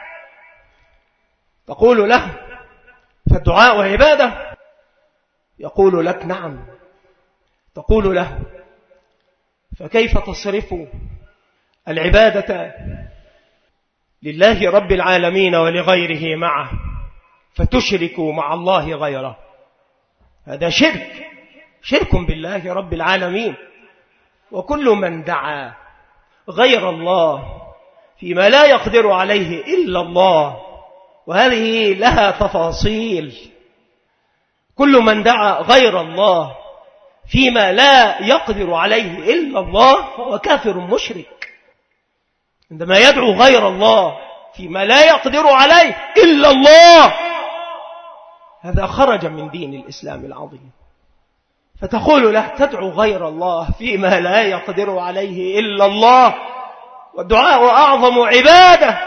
تقول له فالدعاء عبادة؟ يقول لك نعم. تقول له فكيف تصرف العبادة لله رب العالمين ولغيره معه فتشرك مع الله غيره؟ هذا شرك، شرك بالله رب العالمين. وكل من دعا غير الله فيما لا يقدر عليه إلا الله، وهذه لها تفاصيل، كل من دعا غير الله فيما لا يقدر عليه إلا الله فهو كافر مشرك. عندما يدعو غير الله فيما لا يقدر عليه إلا الله هذا خرج من دين الإسلام العظيم. فتقول له تدعو غير الله فيما لا يقدر عليه إلا الله، والدعاء أعظم عبادة،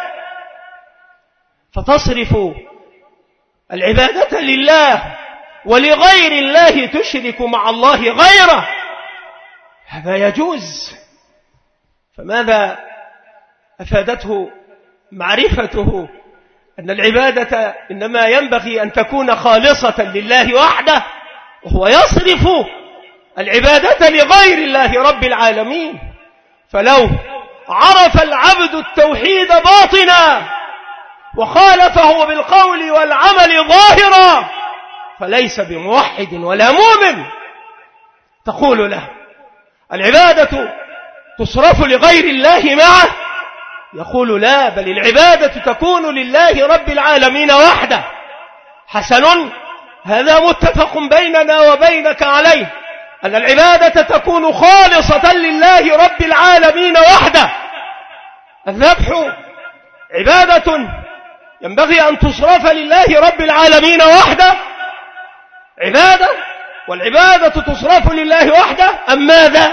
فتصرف العبادة لله ولغير الله تشرك مع الله غيره، هذا يجوز. فماذا أفادته معرفته أن العبادة إنما ينبغي أن تكون خالصة لله وحده، وهو يصرف العبادة لغير الله رب العالمين. فلو عرف العبد التوحيد باطنا وخالفه بالقول والعمل ظاهرا فليس بموحد ولا مؤمن. تقول له العبادة تصرف لغير الله معه؟ يقول لا، بل العبادة تكون لله رب العالمين وحده. حسن، هذا متفق بيننا وبينك عليه، أن العبادة تكون خالصة لله رب العالمين وحده. الذبح عبادة ينبغي أن تصرف لله رب العالمين وحده، عبادة، والعبادة تصرف لله وحده أم ماذا؟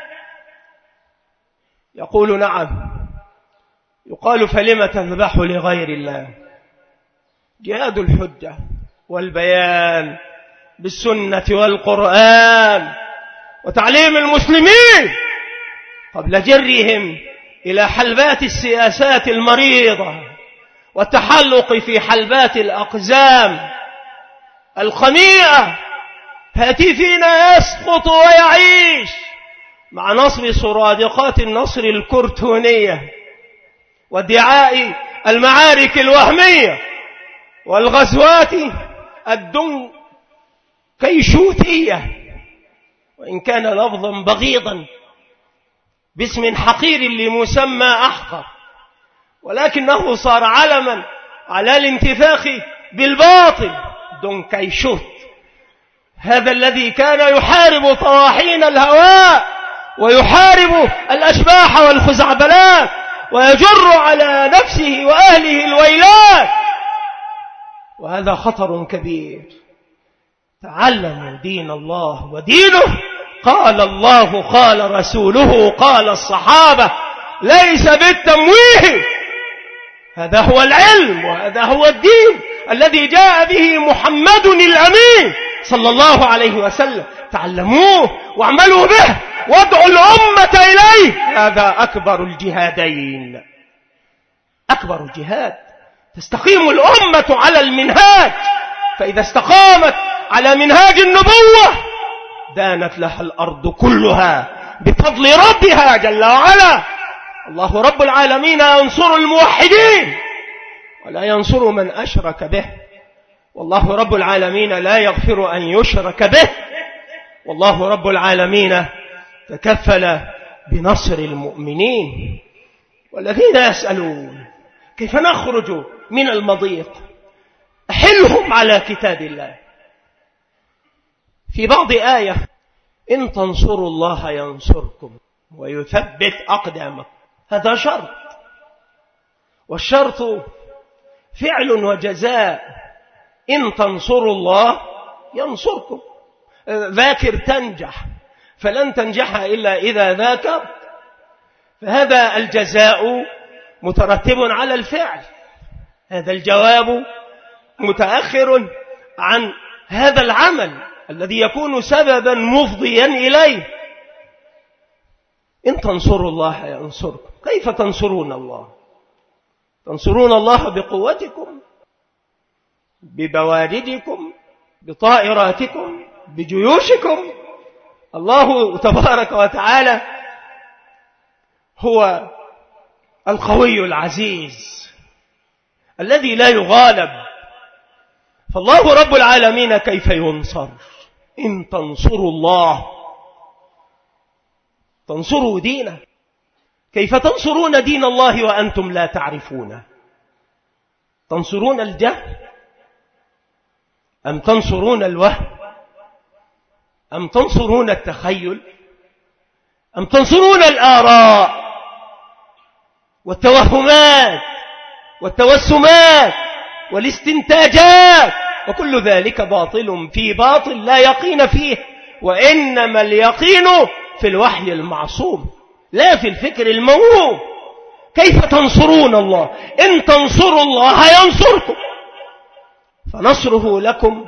يقول نعم. يقال فلم تذبح لغير الله؟ جهاد الحجة والبيان بالسنة والقرآن وتعليم المسلمين قبل جرهم إلى حلبات السياسات المريضة والتحلق في حلبات الأقزام الخنيئة. هاتي فينا يسقط ويعيش مع نصب سرادقات النصر الكرتونية وادعاء المعارك الوهمية والغزوات الدنكيشوتية وإن كان لفظا بغيضا باسم حقير لمسمى أحقر، ولكنه صار علما على الانتفاخ بالباطل. دون كيشوت هذا الذي كان يحارب طواحين الهواء ويحارب الأشباح والخزعبلات ويجر على نفسه وأهله الويلات، وهذا خطر كبير. تعلموا دين الله ودينه، قال الله قال رسوله قال الصحابة، ليس بالتمويه. هذا هو العلم وهذا هو الدين الذي جاء به محمد الأمين صلى الله عليه وسلم. تعلموه واعملوا به وادعوا الأمة إليه. هذا أكبر الجهادين، أكبر الجهاد. تستقيم الأمة على المنهاج، فإذا استقامت على منهاج النبوة دانت لها الأرض كلها بفضل ربها جل وعلا. الله رب العالمين ينصر الموحدين ولا ينصر من أشرك به، والله رب العالمين لا يغفر أن يشرك به، والله رب العالمين تكفل بنصر المؤمنين. والذين يسألون كيف نخرج من المضيق أحلهم على كتاب الله. في بعض آية إن تنصروا الله ينصركم ويثبت أقدامكم. هذا شرط، والشرط فعل وجزاء. إن تنصروا الله ينصركم. ذاكر تنجح، فلن تنجح إلا إذا ذاكرت، فهذا الجزاء مترتب على الفعل. هذا الجواب متأخر عن هذا العمل الذي يكون سببا مفضيا إليه. إن تنصروا الله ينصركم. كيف تنصرون الله؟ تنصرون الله بقوتكم، ببواردكم، بطائراتكم، بجيوشكم. الله تبارك وتعالى هو القوي العزيز الذي لا يغالب. فالله رب العالمين كيف ينصر؟ إن تنصروا الله تنصروا دينه. كيف تنصرون دين الله وأنتم لا تعرفونه؟ تنصرون الجهل أم تنصرون الوهم أم تنصرون التخيل أم تنصرون الآراء والتوهمات والتوسمات والاستنتاجات؟ وكل ذلك باطل في باطل لا يقين فيه، وإنما اليقين في الوحي المعصوم لا في الفكر الموهوم. كيف تنصرون الله؟ إن تنصروا الله ينصركم. فنصره لكم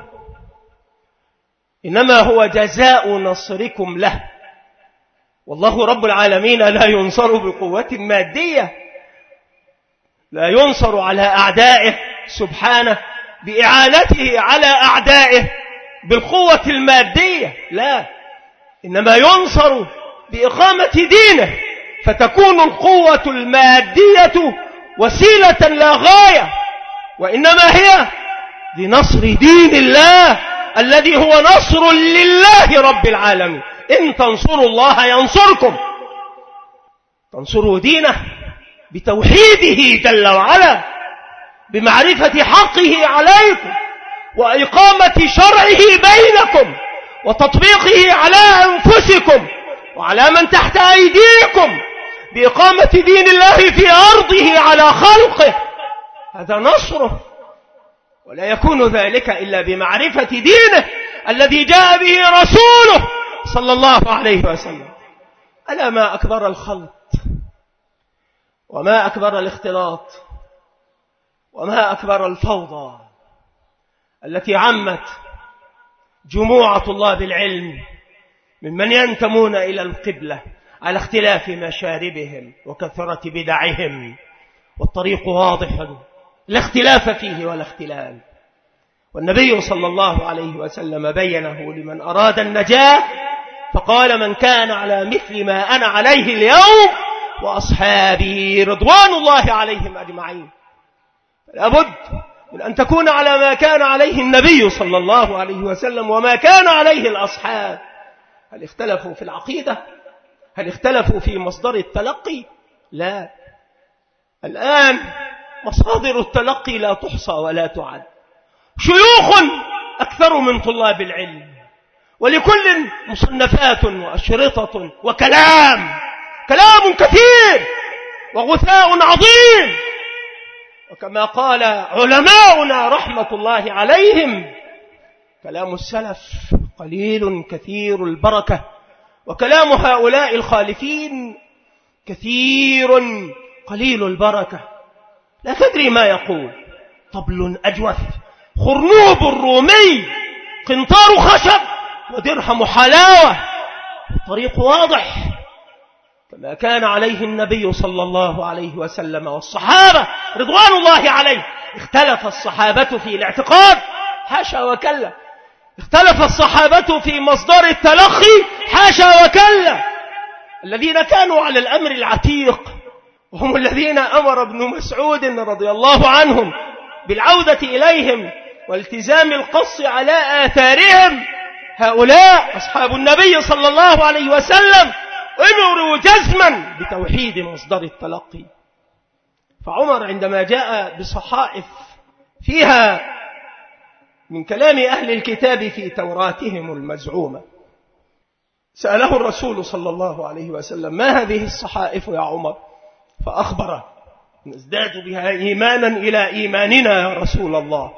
إنما هو جزاء نصركم له. والله رب العالمين لا ينصر بقوة مادية، لا ينصر على أعدائه سبحانه بإعانته على أعدائه بالقوة المادية، لا، إنما ينصر بإقامة دينه، فتكون القوة المادية وسيلة لا غاية، وإنما هي لنصر دين الله الذي هو نصر لله رب العالمين. إن تنصروا الله ينصركم. تنصروا دينه بتوحيده جل وعلا، بمعرفة حقه عليكم، وإقامة شرعه بينكم، وتطبيقه على أنفسكم وعلى من تحت أيديكم، بإقامة دين الله في أرضه على خلقه. هذا نصره، ولا يكون ذلك إلا بمعرفة دينه الذي جاء به رسوله صلى الله عليه وسلم. ألا ما أكبر الخلط وما أكبر الاختلاط وما أكبر الفوضى التي عمت جموع طلاب العلم ممن ينتمون إلى القبلة على اختلاف مشاربهم وكثرة بدعهم، والطريق واضح لا اختلاف فيه ولا اختلال. والنبي صلى الله عليه وسلم بينه لمن أراد النجاة فقال: من كان على مثل ما أنا عليه اليوم وأصحابي رضوان الله عليهم أجمعين. فلا بد من أن تكون على ما كان عليه النبي صلى الله عليه وسلم وما كان عليه الأصحاب. هل اختلفوا في العقيدة؟ هل اختلفوا في مصدر التلقي؟ لا. الآن مصادر التلقي لا تحصى ولا تعد، شيوخ أكثر من طلاب العلم، ولكل مصنفات وأشرطة وكلام، كلام كثير وغثاء عظيم. وكما قال علماؤنا رحمة الله عليهم: كلام السلف قليل كثير البركة، وكلام هؤلاء الخالفين كثير قليل البركة. لا تدري ما يقول. طبل أجوف، خرنوب الرومي، قنطار خشب، ودرهم حلاوة. الطريق واضح كما كان عليه النبي صلى الله عليه وسلم والصحابة رضوان الله عليه. اختلف الصحابة في الاعتقاد؟ حاشا وكلا. اختلف الصحابة في مصدر التلقي؟ حاشا وكلا. الذين كانوا على الأمر العتيق وهم الذين أمر ابن مسعود رضي الله عنهم بالعودة إليهم والتزام القص على آثارهم، هؤلاء أصحاب النبي صلى الله عليه وسلم أمروا جزما بتوحيد مصدر التلقي. فعمر عندما جاء بصحائف فيها من كلام أهل الكتاب في توراتهم المزعومة، سأله الرسول صلى الله عليه وسلم: ما هذه الصحائف يا عمر؟ فأخبره: نزداد بها إيمانا إلى إيماننا يا رسول الله.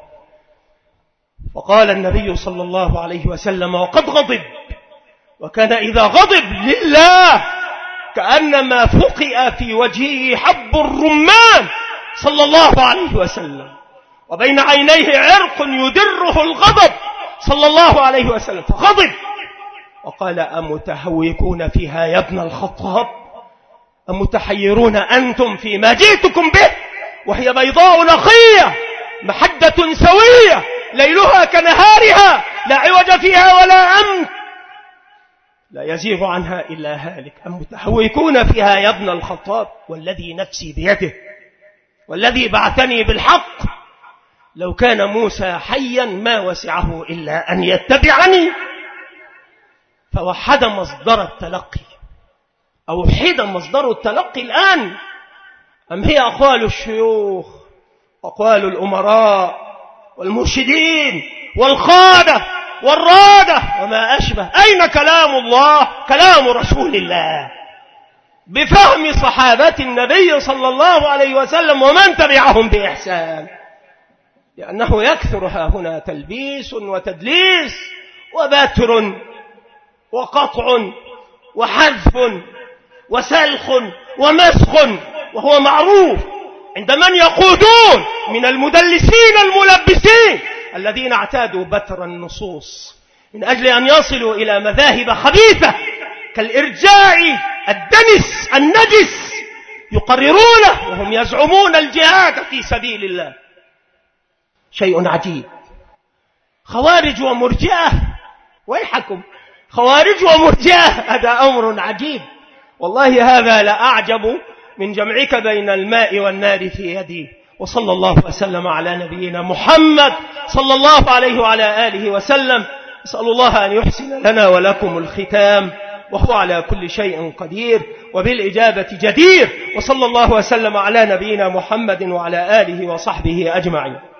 فقال النبي صلى الله عليه وسلم وقد غضب، وكان إذا غضب لله كأنما فقئ في وجهه حب الرمان صلى الله عليه وسلم، وبين عينيه عرق يدره الغضب صلى الله عليه وسلم، فغضب وقال: أمتهوكون فيها يا ابن الخطاب؟ أمتحيرون أنتم فيما جئتكم به؟ وهي بيضاء نقية محدة سوية ليلها كنهارها لا عوج فيها ولا أمت لا يزيغ عنها إلا هالك. أمتهوكون فيها يا ابن الخطاب؟ والذي نفسي بيده والذي بعثني بالحق لو كان موسى حيا ما وسعه إلا أن يتبعني. فوحد مصدر التلقي، أو وحد مصدر التلقي الآن، أم هي أقوال الشيوخ وأقوال الأمراء والمرشدين والخادة والرادة وما أشبه؟ أين كلام الله، كلام رسول الله بفهم صحابة النبي صلى الله عليه وسلم ومن تبعهم بإحسان؟ لأنه يكثر ها هنا تلبيس وتدليس وبتر وقطع وحذف وسلخ ومسخ، وهو معروف عند من يقودون من المدلسين الملبسين الذين اعتادوا بتر النصوص من أجل أن يصلوا إلى مذاهب خبيثة كالإرجاء الدنس النجس يقررونه وهم يزعمون الجهاد في سبيل الله. شيء عجيب. خوارج ومرجئة، ويحكم، خوارج ومرجئة، هذا أمر عجيب والله. هذا لأعجب من جمعك بين الماء والنار في يدي. وصلى الله وسلم على نبينا محمد صلى الله عليه وعلى آله وسلم. أسأل الله أن يحسن لنا ولكم الختام، وهو على كل شيء قدير وبالإجابة جدير. وصلى الله وسلم على نبينا محمد وعلى آله وصحبه أجمعين.